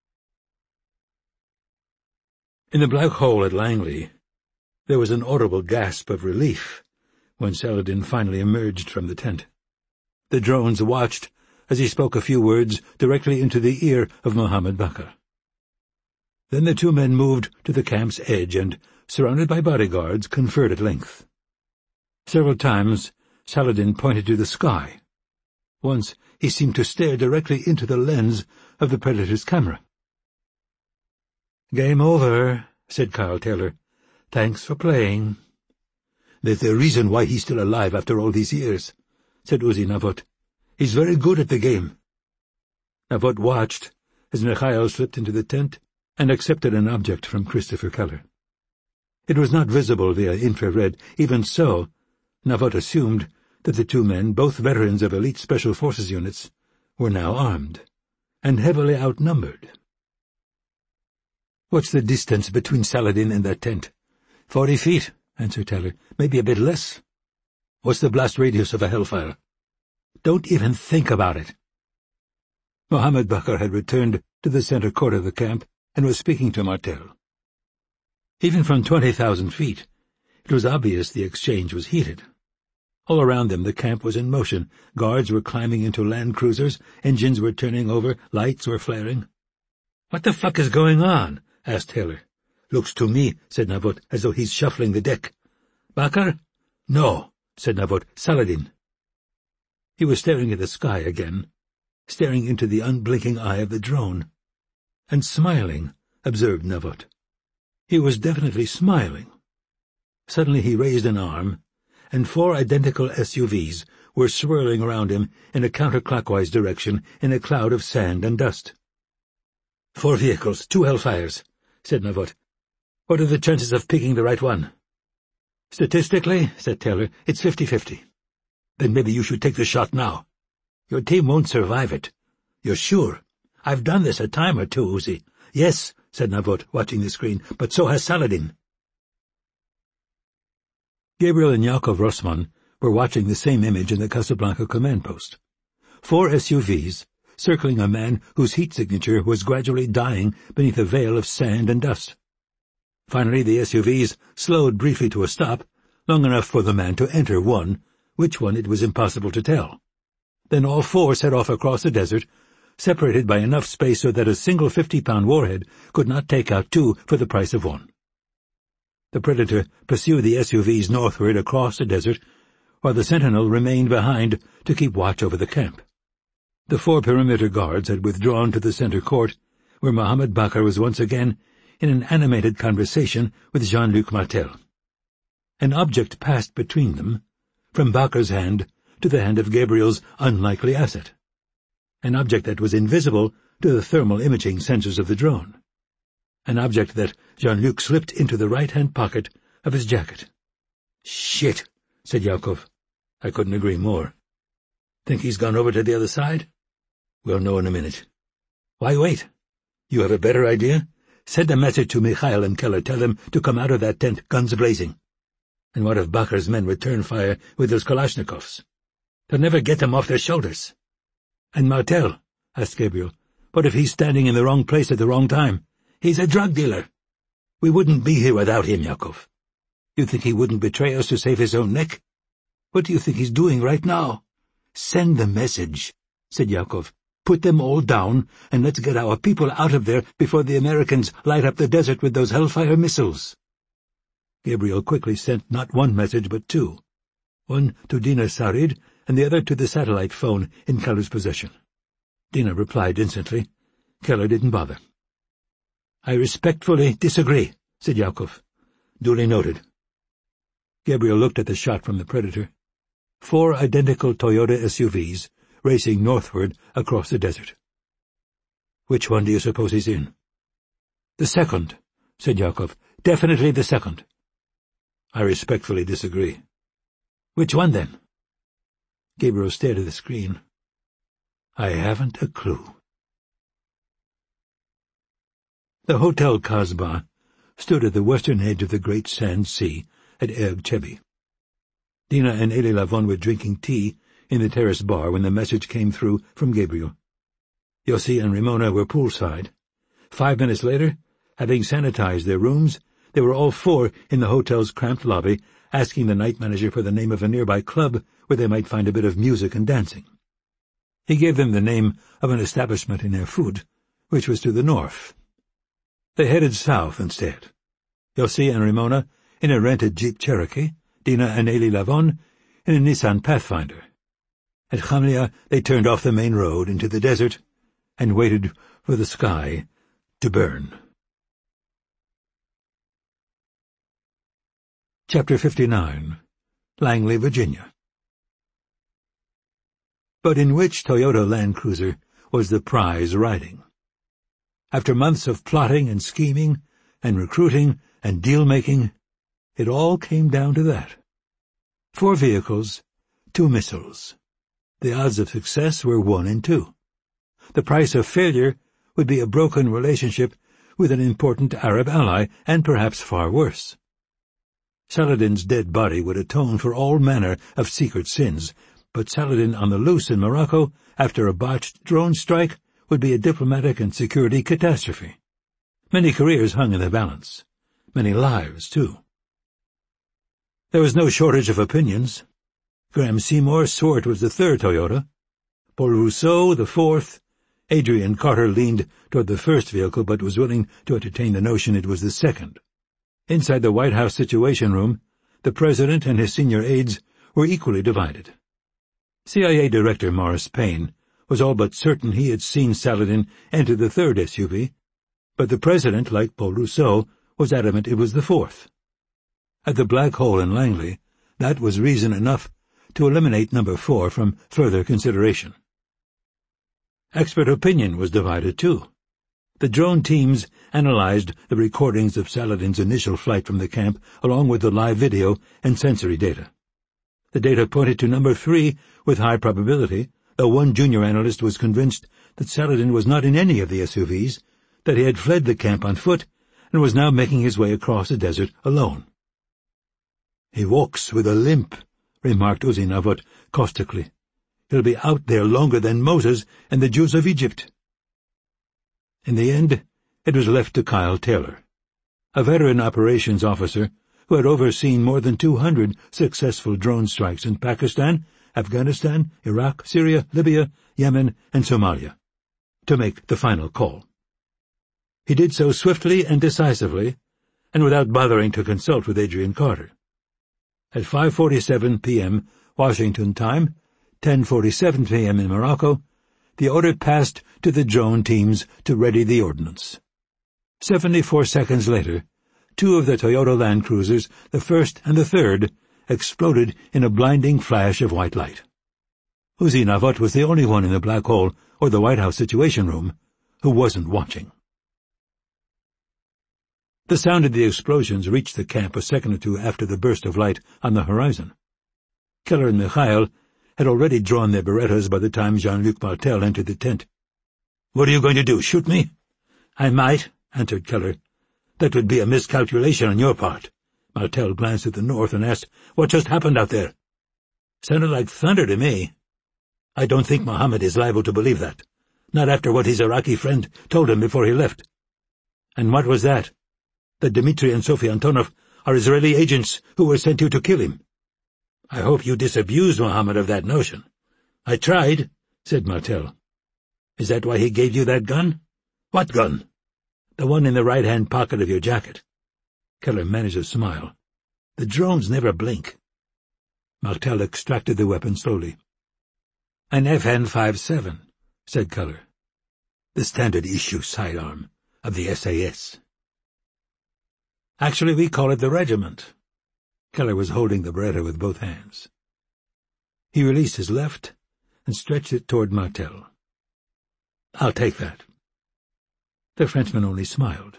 In the black hole at Langley, there was an audible gasp of relief when Saladin finally emerged from the tent. The drones watched as he spoke a few words directly into the ear of Mohammed Bakr. Then the 2 men moved to the camp's edge and, surrounded by bodyguards, conferred at length. Several times Saladin pointed to the sky. Once he seemed to stare directly into the lens of the Predator's camera. "Game over," said Kyle Taylor. "Thanks for playing." "There's a reason why he's still alive after all these years," said Uzi Navot. "He's very good at the game." Navot watched as Mikhail slipped into the tent and accepted an object from Christopher Keller. It was not visible via infrared. Even so, Navot assumed that the 2 men, both veterans of elite special forces units, were now armed, and heavily outnumbered. "What's the distance between Saladin and that tent?" 40 feet, answered Taylor. "Maybe a bit less." "What's the blast radius of a Hellfire?" "Don't even think about it." Mohammed Bakr had returned to the center court of the camp and was speaking to Martel. Even from 20,000 feet, it was obvious the exchange was heated. All around them the camp was in motion. Guards were climbing into land cruisers, engines were turning over, lights were flaring. "What the fuck is going on?" asked Taylor. "Looks to me," said Navot, "as though he's shuffling the deck." "Bakr?" "No," said Navot. "Saladin." He was staring at the sky again, staring into the unblinking eye of the drone. "And smiling," observed Navot. He was definitely smiling. Suddenly he raised an arm, and 4 identical SUVs were swirling around him in a counterclockwise direction in a cloud of sand and dust. 4 vehicles, 2 Hellfires, said Navot. "What are the chances of picking the right one?" "Statistically," said Taylor, "it's 50-50. "Then maybe you should take the shot now." Your team won't survive it. You're sure? I've done this a time or two, Uzi. Yes, said Navot, watching the screen, but so has Saladin. Gabriel and Yakov Rossmann were watching the same image in the Casablanca command post. 4 SUVs, circling a man whose heat signature was gradually dying beneath a veil of sand and dust. Finally the SUVs slowed briefly to a stop, long enough for the man to enter one, which one it was impossible to tell. Then all 4 set off across the desert, separated by enough space so that a single 50-pound warhead could not take out 2 for the price of 1. The Predator pursued the SUVs northward across the desert, while the Sentinel remained behind to keep watch over the camp. The 4 perimeter guards had withdrawn to the center court, where Mohammed Bakr was once again in an animated conversation with Jean-Luc Martel. An object passed between them, from Bakr's hand to the hand of Gabriel's unlikely asset. An object that was invisible to the thermal imaging sensors of the drone. An object that Jean-Luc slipped into the right-hand pocket of his jacket. "Shit," said Yakov. I couldn't agree more. "Think he's gone over to the other side?" "We'll know in a minute." "Why wait? You have a better idea? Send a message to Mikhail and Keller. Tell them to come out of that tent, guns blazing." "And what if Bakr's men return fire with those Kalashnikovs? They'll never get them off their shoulders." "And Martel?" asked Gabriel. "What if he's standing in the wrong place at the wrong time? He's a drug dealer. We wouldn't be here without him, Yakov. You think he wouldn't betray us to save his own neck? What do you think he's doing right now?" "Send the message," said Yakov. "Put them all down, and let's get our people out of there before the Americans light up the desert with those Hellfire missiles." Gabriel quickly sent not 1 message but 2. One to Dina Sarid, and the other to the satellite phone in Keller's possession. Dina replied instantly. Keller didn't bother. "I respectfully disagree," said Yakov. "Duly noted." Gabriel looked at the shot from the Predator. 4 identical Toyota SUVs racing northward across the desert. "Which one do you suppose he's in?" "The second," said Yakov. "Definitely the second." "I respectfully disagree." "Which one, then?" Gabriel stared at the screen. "I haven't a clue." The Hotel Kasbah stood at the western edge of the great sand sea at Erg Chebi. Dina and Elie Lavon were drinking tea in the terrace bar when the message came through from Gabriel. Yossi and Ramona were poolside. 5 minutes later, having sanitized their rooms, they were all 4 in the hotel's cramped lobby, asking the night manager for the name of a nearby club where they might find a bit of music and dancing. He gave them the name of an establishment in Erfurt, which was to the north. They headed south instead. Yossi and Ramona in a rented Jeep Cherokee, Dina and Elie Lavon in a Nissan Pathfinder. At Khamlia they turned off the main road into the desert and waited for the sky to burn. Chapter 59. Langley, Virginia. But in which Toyota Land Cruiser was the prize riding? After months of plotting and scheming and recruiting and deal-making, it all came down to that. 4 vehicles, 2 missiles. The odds of success were 1 in 2. The price of failure would be a broken relationship with an important Arab ally, and perhaps far worse. Saladin's dead body would atone for all manner of secret sins, but Saladin on the loose in Morocco, after a botched drone strike, would be a diplomatic and security catastrophe. Many careers hung in the balance. Many lives, too. There was no shortage of opinions. Graham Seymour swore it was the 3rd Toyota. Paul Rousseau, the 4th. Adrian Carter leaned toward the 1st vehicle, but was willing to entertain the notion it was the 2nd. Inside the White House Situation Room, the President and his senior aides were equally divided. CIA Director Morris Payne was all but certain he had seen Saladin enter the 3rd SUV, but the President, like Paul Rousseau, was adamant it was the 4th. At the Black Hole in Langley, that was reason enough to eliminate number 4 from further consideration. Expert opinion was divided, too. The drone teams analyzed the recordings of Saladin's initial flight from the camp along with the live video and sensory data. The data pointed to number 3 with high probability, though one junior analyst was convinced that Saladin was not in any of the SUVs, that he had fled the camp on foot and was now making his way across the desert alone. "He walks with a limp," remarked Uzinavot caustically. "He'll be out there longer than Moses and the Jews of Egypt." In the end, it was left to Kyle Taylor, a veteran operations officer who had overseen more than 200 successful drone strikes in Pakistan, Afghanistan, Iraq, Syria, Libya, Yemen, and Somalia, to make the final call. He did so swiftly and decisively, and without bothering to consult with Adrian Carter. At 5:47 p.m. Washington time, 10:47 p.m. in Morocco, the order passed to the drone teams to ready the ordnance. 74 seconds later, two of the Toyota Land Cruisers, the first and the third, exploded in a blinding flash of white light. Uzinavot was the only one in the Black Hole or the White House Situation Room who wasn't watching. The sound of the explosions reached the camp a second or two after the burst of light on the horizon. Keller and Mikhail had already drawn their Berettas by the time Jean-Luc Martel entered the tent. "What are you going to do, shoot me?" "I might," answered Keller. "That would be a miscalculation on your part." Martel glanced at the north and asked, "What just happened out there?" "Sounded like thunder to me." "I don't think Mohammed is liable to believe that. Not after what his Iraqi friend told him before he left." "And what was that?" "That Dmitri and Sophie Antonov are Israeli agents who were sent here to kill him." "I hope you disabused Mohammed of that notion." "I tried," said Martel. "Is that why he gave you that gun?" "What gun?" "The one in the right-hand pocket of your jacket." Keller managed a smile. "The drones never blink." Martel extracted the weapon slowly. "An FN-57, said Keller. "The standard-issue sidearm of the SAS." "Actually, we call it the regiment." Keller was holding the Beretta with both hands. He released his left and stretched it toward Martel. "I'll take that." The Frenchman only smiled.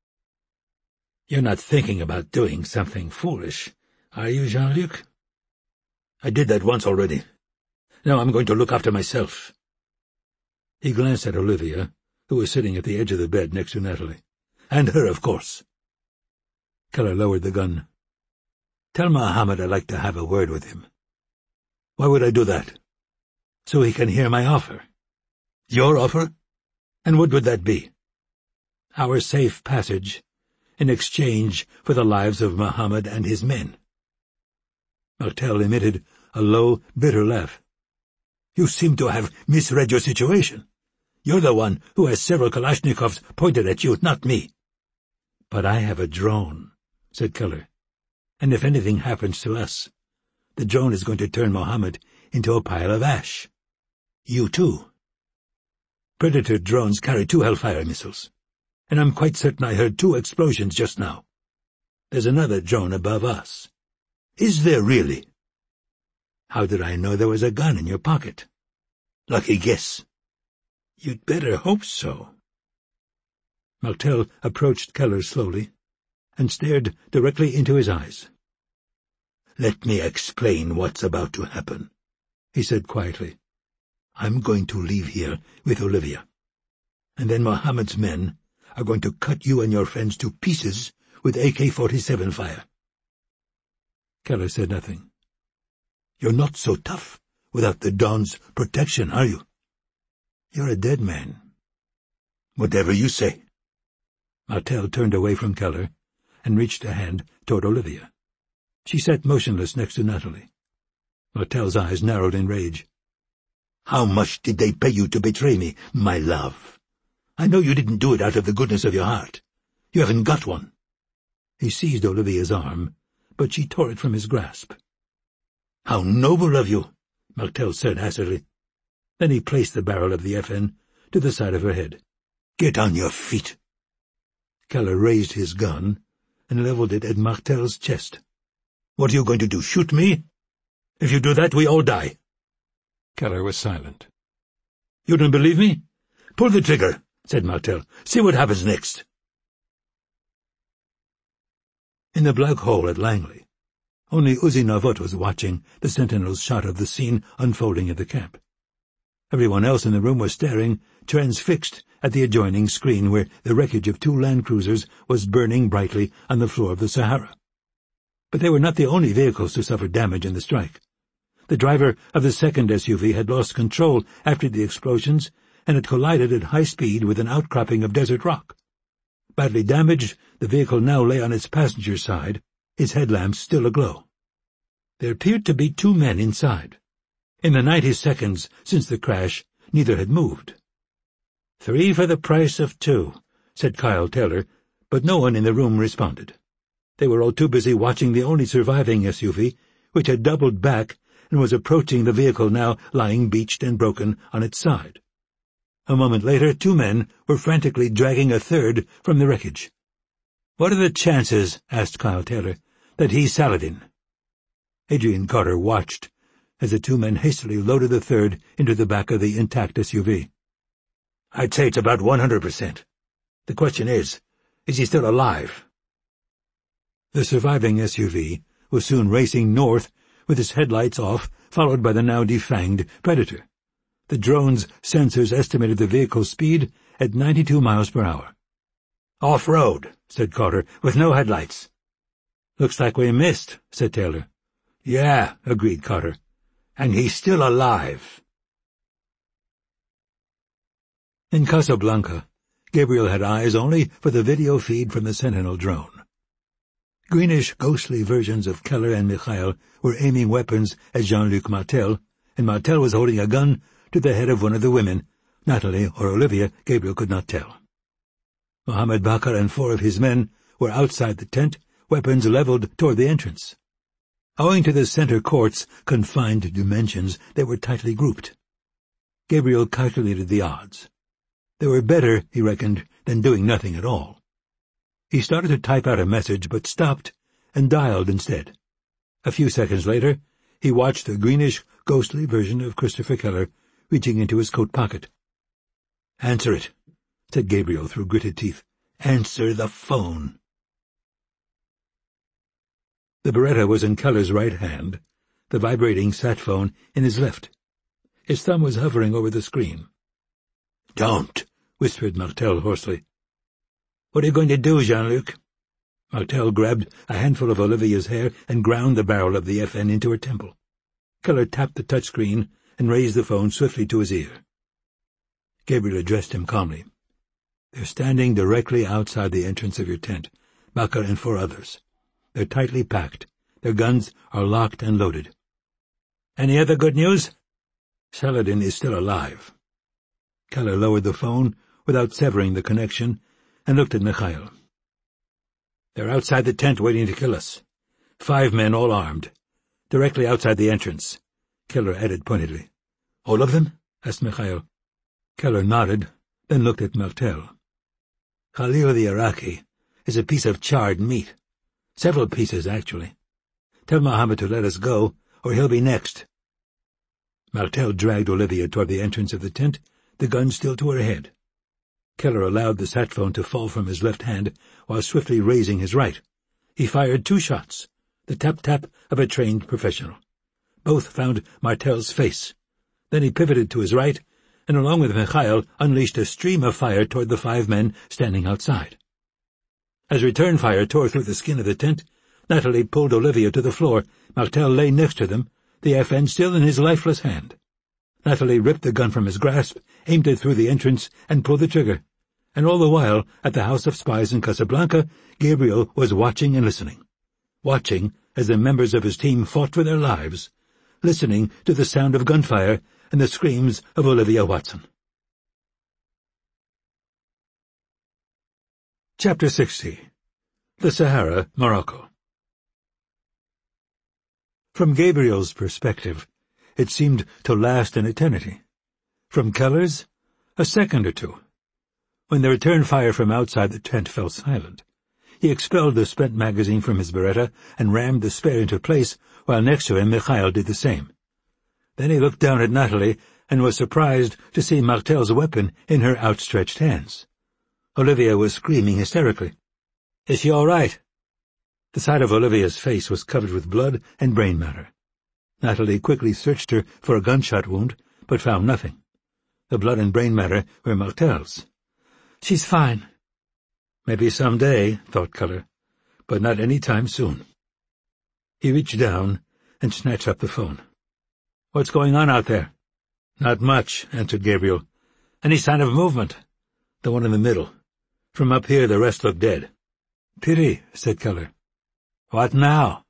"You're not thinking about doing something foolish, are you, Jean-Luc?" "I did that once already. Now I'm going to look after myself." He glanced at Olivia, who was sitting at the edge of the bed next to Natalie. "And her, of course." Keller lowered the gun. "Tell Mohammed I'd like to have a word with him." "Why would I do that?" "So he can hear my offer." "Your offer? And what would that be?" "Our safe passage, in exchange for the lives of Mohammed and his men." Martel emitted a low, bitter laugh. "You seem to have misread your situation. You're the one who has several Kalashnikovs pointed at you, not me." "But I have a drone," said Keller. "And if anything happens to us, the drone is going to turn Mohammed into a pile of ash. You too. Predator drones carry 2 Hellfire missiles, and I'm quite certain I heard 2 explosions just now. There's another drone above us." "Is there really?" "How did I know there was a gun in your pocket?" "Lucky guess." "You'd better hope so." Martel approached Keller slowly and stared directly into his eyes. "Let me explain what's about to happen," he said quietly. "I'm going to leave here with Olivia, and then Mohammed's men are going to cut you and your friends to pieces with AK-47 fire." Keller said nothing. "You're not so tough without the Don's protection, are you?" "You're a dead man." "Whatever you say." Martel turned away from Keller and reached a hand toward Olivia. She sat motionless next to Natalie. Martel's eyes narrowed in rage. "How much did they pay you to betray me, my love? I know you didn't do it out of the goodness of your heart. You haven't got one." He seized Olivia's arm, but she tore it from his grasp. "How noble of you," Martel said acidly. Then he placed the barrel of the FN to the side of her head. "Get on your feet." Keller raised his gun and leveled it at Martel's chest. "What are you going to do, shoot me? If you do that, we all die." Keller was silent. "You don't believe me? Pull the trigger," said Martel. "See what happens next." In the Black Hole at Langley, only Uzinavot was watching the Sentinel's shot of the scene unfolding at the camp. Everyone else in the room was staring, transfixed, at the adjoining screen where the wreckage of 2 Land Cruisers was burning brightly on the floor of the Sahara. But they were not the only vehicles to suffer damage in the strike. The driver of the second SUV had lost control after the explosions and had collided at high speed with an outcropping of desert rock. Badly damaged, the vehicle now lay on its passenger side, its headlamps still aglow. There appeared to be 2 men inside. In the 90 seconds since the crash, neither had moved. 3 for the price of 2, said Kyle Taylor, but no one in the room responded. They were all too busy watching the only surviving SUV, which had doubled back and was approaching the vehicle now lying beached and broken on its side. A moment later, 2 men were frantically dragging a third from the wreckage. "What are the chances," asked Kyle Taylor, "that he's Saladin?" Adrian Carter watched as the 2 men hastily loaded the third into the back of the intact SUV. "I'd say it's about 100%. The question is he still alive?" The surviving SUV was soon racing north with its headlights off, followed by the now defanged Predator. The drone's sensors estimated the vehicle's speed at 92 miles per hour. "Off-road," said Carter, "with no headlights." "Looks like we missed," said Taylor. "Yeah," agreed Carter. "And he's still alive." In Casablanca, Gabriel had eyes only for the video feed from the Sentinel drone. Greenish, ghostly versions of Keller and Mikhail were aiming weapons at Jean-Luc Martel, and Martel was holding a gun to the head of one of the women, Natalie or Olivia, Gabriel could not tell. Mohammed Bakr and 4 of his men were outside the tent, weapons leveled toward the entrance. Owing to the center court's confined dimensions, they were tightly grouped. Gabriel calculated the odds. They were better, he reckoned, than doing nothing at all. He started to type out a message, but stopped and dialed instead. A few seconds later, he watched the greenish, ghostly version of Christopher Keller reaching into his coat pocket. "Answer it," said Gabriel through gritted teeth. "Answer the phone." The Beretta was in Keller's right hand, the vibrating sat phone in his left. His thumb was hovering over the screen. "Don't," whispered Martel hoarsely. "What are you going to do, Jean-Luc?" Martel grabbed a handful of Olivia's hair and ground the barrel of the FN into her temple. Keller tapped the touchscreen and raised the phone swiftly to his ear. Gabriel addressed him calmly. "They're standing directly outside the entrance of your tent, Bakr and 4 others. They're tightly packed. Their guns are locked and loaded." "Any other good news?" "Saladin is still alive." Keller lowered the phone without severing the connection and looked at Mikhail. "They're outside the tent waiting to kill us. 5 men, all armed. Directly outside the entrance," Keller added pointedly. "All of them?" asked Mikhail. Keller nodded, then looked at Martel. "Khalil the Iraqi is a piece of charred meat. Several pieces, actually. Tell Mohammed to let us go, or he'll be next." Martel dragged Olivia toward the entrance of the tent, the gun still to her head. Keller allowed the sat phone to fall from his left hand while swiftly raising his right. He fired 2 shots, the tap-tap of a trained professional. Both found Martel's face. Then he pivoted to his right, and along with Mikhail unleashed a stream of fire toward the 5 men standing outside. As return fire tore through the skin of the tent, Natalie pulled Olivia to the floor. Martel lay next to them, the FN still in his lifeless hand. Natalie ripped the gun from his grasp, aimed it through the entrance, and pulled the trigger. And all the while, at the House of Spies in Casablanca, Gabriel was watching and listening. Watching as the members of his team fought for their lives, listening to the sound of gunfire and the screams of Olivia Watson. Chapter 60. The Sahara, Morocco. From Gabriel's perspective, it seemed to last an eternity. From Keller's, a second or 2. When the return fire from outside the tent fell silent, he expelled the spent magazine from his Beretta and rammed the spare into place, while next to him Mikhail did the same. Then he looked down at Natalie and was surprised to see Martel's weapon in her outstretched hands. Olivia was screaming hysterically. "Is she all right?" The side of Olivia's face was covered with blood and brain matter. Natalie quickly searched her for a gunshot wound, but found nothing. The blood and brain matter were Martel's. "She's fine." Maybe someday, thought Keller, but not any time soon. He reached down and snatched up the phone. "What's going on out there?" "Not much," answered Gabriel. "Any sign of movement?" "The one in the middle. From up here the rest look dead." "Pity," said Keller. "What now?"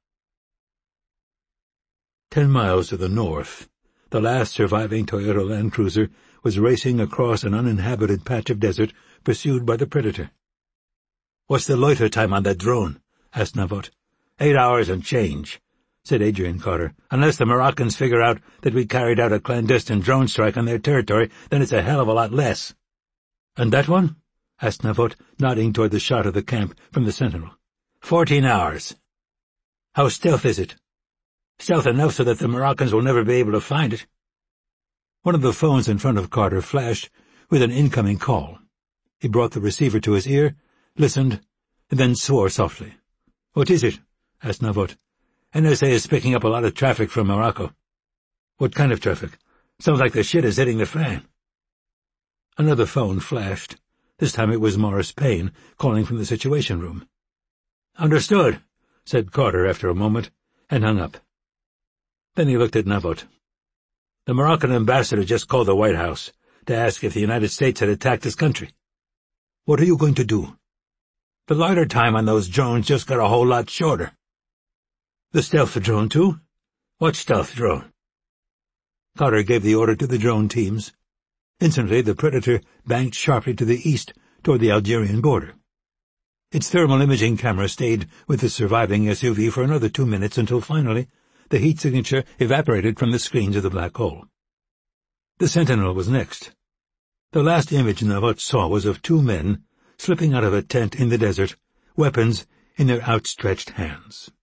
10 miles to the north, the last surviving Toyota Land Cruiser was racing across an uninhabited patch of desert pursued by the Predator. "What's the loiter time on that drone?" asked Navot. 8 hours and change," said Adrian Carter. "Unless the Moroccans figure out that we carried out a clandestine drone strike on their territory, then it's a hell of a lot less." "And that one?" asked Navot, nodding toward the shot of the camp from the Sentinel. 14 hours. "How stealth is it?" "Stealth enough so that the Moroccans will never be able to find it." One of the phones in front of Carter flashed with an incoming call. He brought the receiver to his ear, listened, and then swore softly. "What is it?" asked Navot. "NSA is picking up a lot of traffic from Morocco." "What kind of traffic?" "Sounds like the shit is hitting the fan." Another phone flashed. This time it was Morris Payne, calling from the Situation Room. "Understood," said Carter after a moment, and hung up. Then he looked at Navot. "The Moroccan ambassador just called the White House to ask if the United States had attacked his country." "What are you going to do?" "The loiter time on those drones just got a whole lot shorter." "The stealth drone, too?" "What stealth drone?" Carter gave the order to the drone teams. Instantly the Predator banked sharply to the east toward the Algerian border. Its thermal imaging camera stayed with the surviving SUV for another 2 minutes until finally the heat signature evaporated from the screens of the black hole. The Sentinel was next. The last image Navot saw was of 2 men slipping out of a tent in the desert, weapons in their outstretched hands.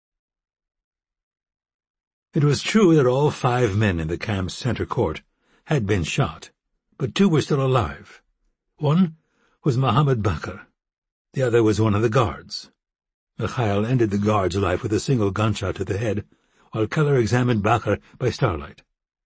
It was true that all 5 men in the camp's center court had been shot, but 2 were still alive. One was Mohammed Bakr. The other was one of the guards. Mikhail ended the guard's life with a single gunshot to the head, while Keller examined Bakr by starlight.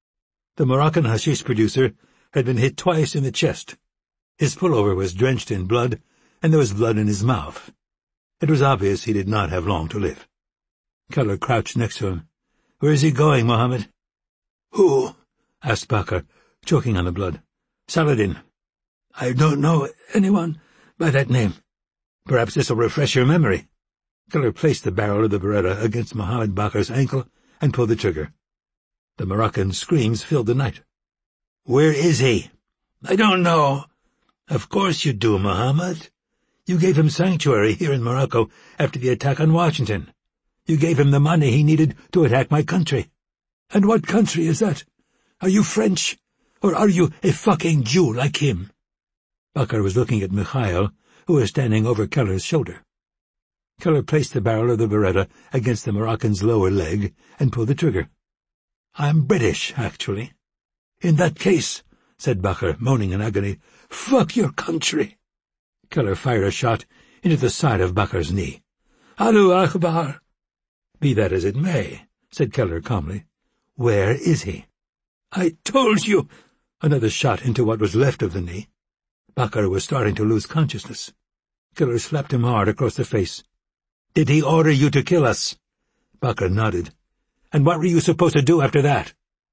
The Moroccan hashish producer had been hit twice in the chest. His pullover was drenched in blood, and there was blood in his mouth. It was obvious he did not have long to live. Keller crouched next to him. "Where is he going, Mohammed?" "Who?" asked Bakr, choking on the blood. "Saladin." "I don't know anyone by that name." "Perhaps this will refresh your memory." Keller placed the barrel of the Beretta against Mohammed Bakr's ankle and pulled the trigger. The Moroccan screams filled the night. "Where is he?" "I don't know." "Of course you do, Mohammed. You gave him sanctuary here in Morocco after the attack on Washington. You gave him the money he needed to attack my country." "And what country is that? Are you French, or are you a fucking Jew like him?" Bakr was looking at Mikhail, who was standing over Keller's shoulder. Keller placed the barrel of the Beretta against the Moroccan's lower leg and pulled the trigger. "I'm British, actually." "In that case," said Bakr, moaning in agony, "fuck your country." Keller fired a shot into the side of Bakr's knee. "Allahu Akbar." "Be that as it may," said Keller calmly. "Where is he?" "I told you." Another shot into what was left of the knee. Bakr was starting to lose consciousness. Keller slapped him hard across the face. "Did he order you to kill us?" Bakr nodded. "And what were you supposed to do after that?"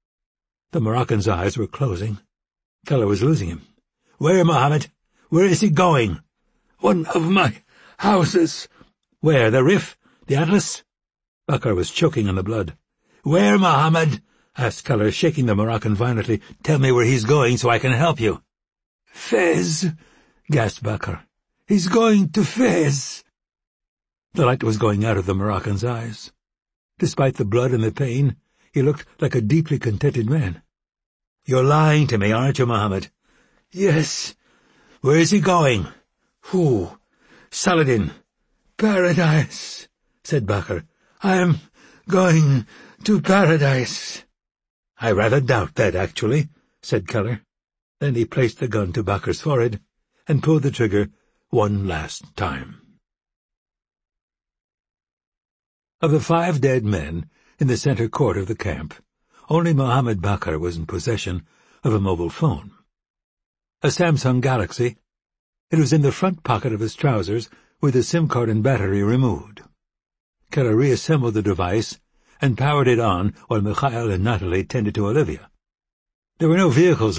The Moroccan's eyes were closing. Keller was losing him. "Where, Mohammed? Where is he going?" "One of my houses." "Where, the Rif? The Atlas?" Bakr was choking on the blood. "Where, Mohammed?" asked Keller, shaking the Moroccan violently. "Tell me where he's going so I can help you." "Fez," gasped Bakr. "He's going to Fez." The light was going out of the Moroccan's eyes. Despite the blood and the pain, he looked like a deeply contented man. "You're lying to me, aren't you, Mohammed?" "Yes." "Where is he going?" "Who?" "Saladin." "Paradise," said Bakr. "I am going to paradise." "I rather doubt that, actually," said Keller. Then he placed the gun to Bakr's forehead and pulled the trigger one last time. Of the 5 dead men in the center court of the camp, only Mohammed Bakr was in possession of a mobile phone. A Samsung Galaxy. It was in the front pocket of his trousers, with the SIM card and battery removed. Keller reassembled the device and powered it on while Mikhail and Natalie tended to Olivia. There were no vehicles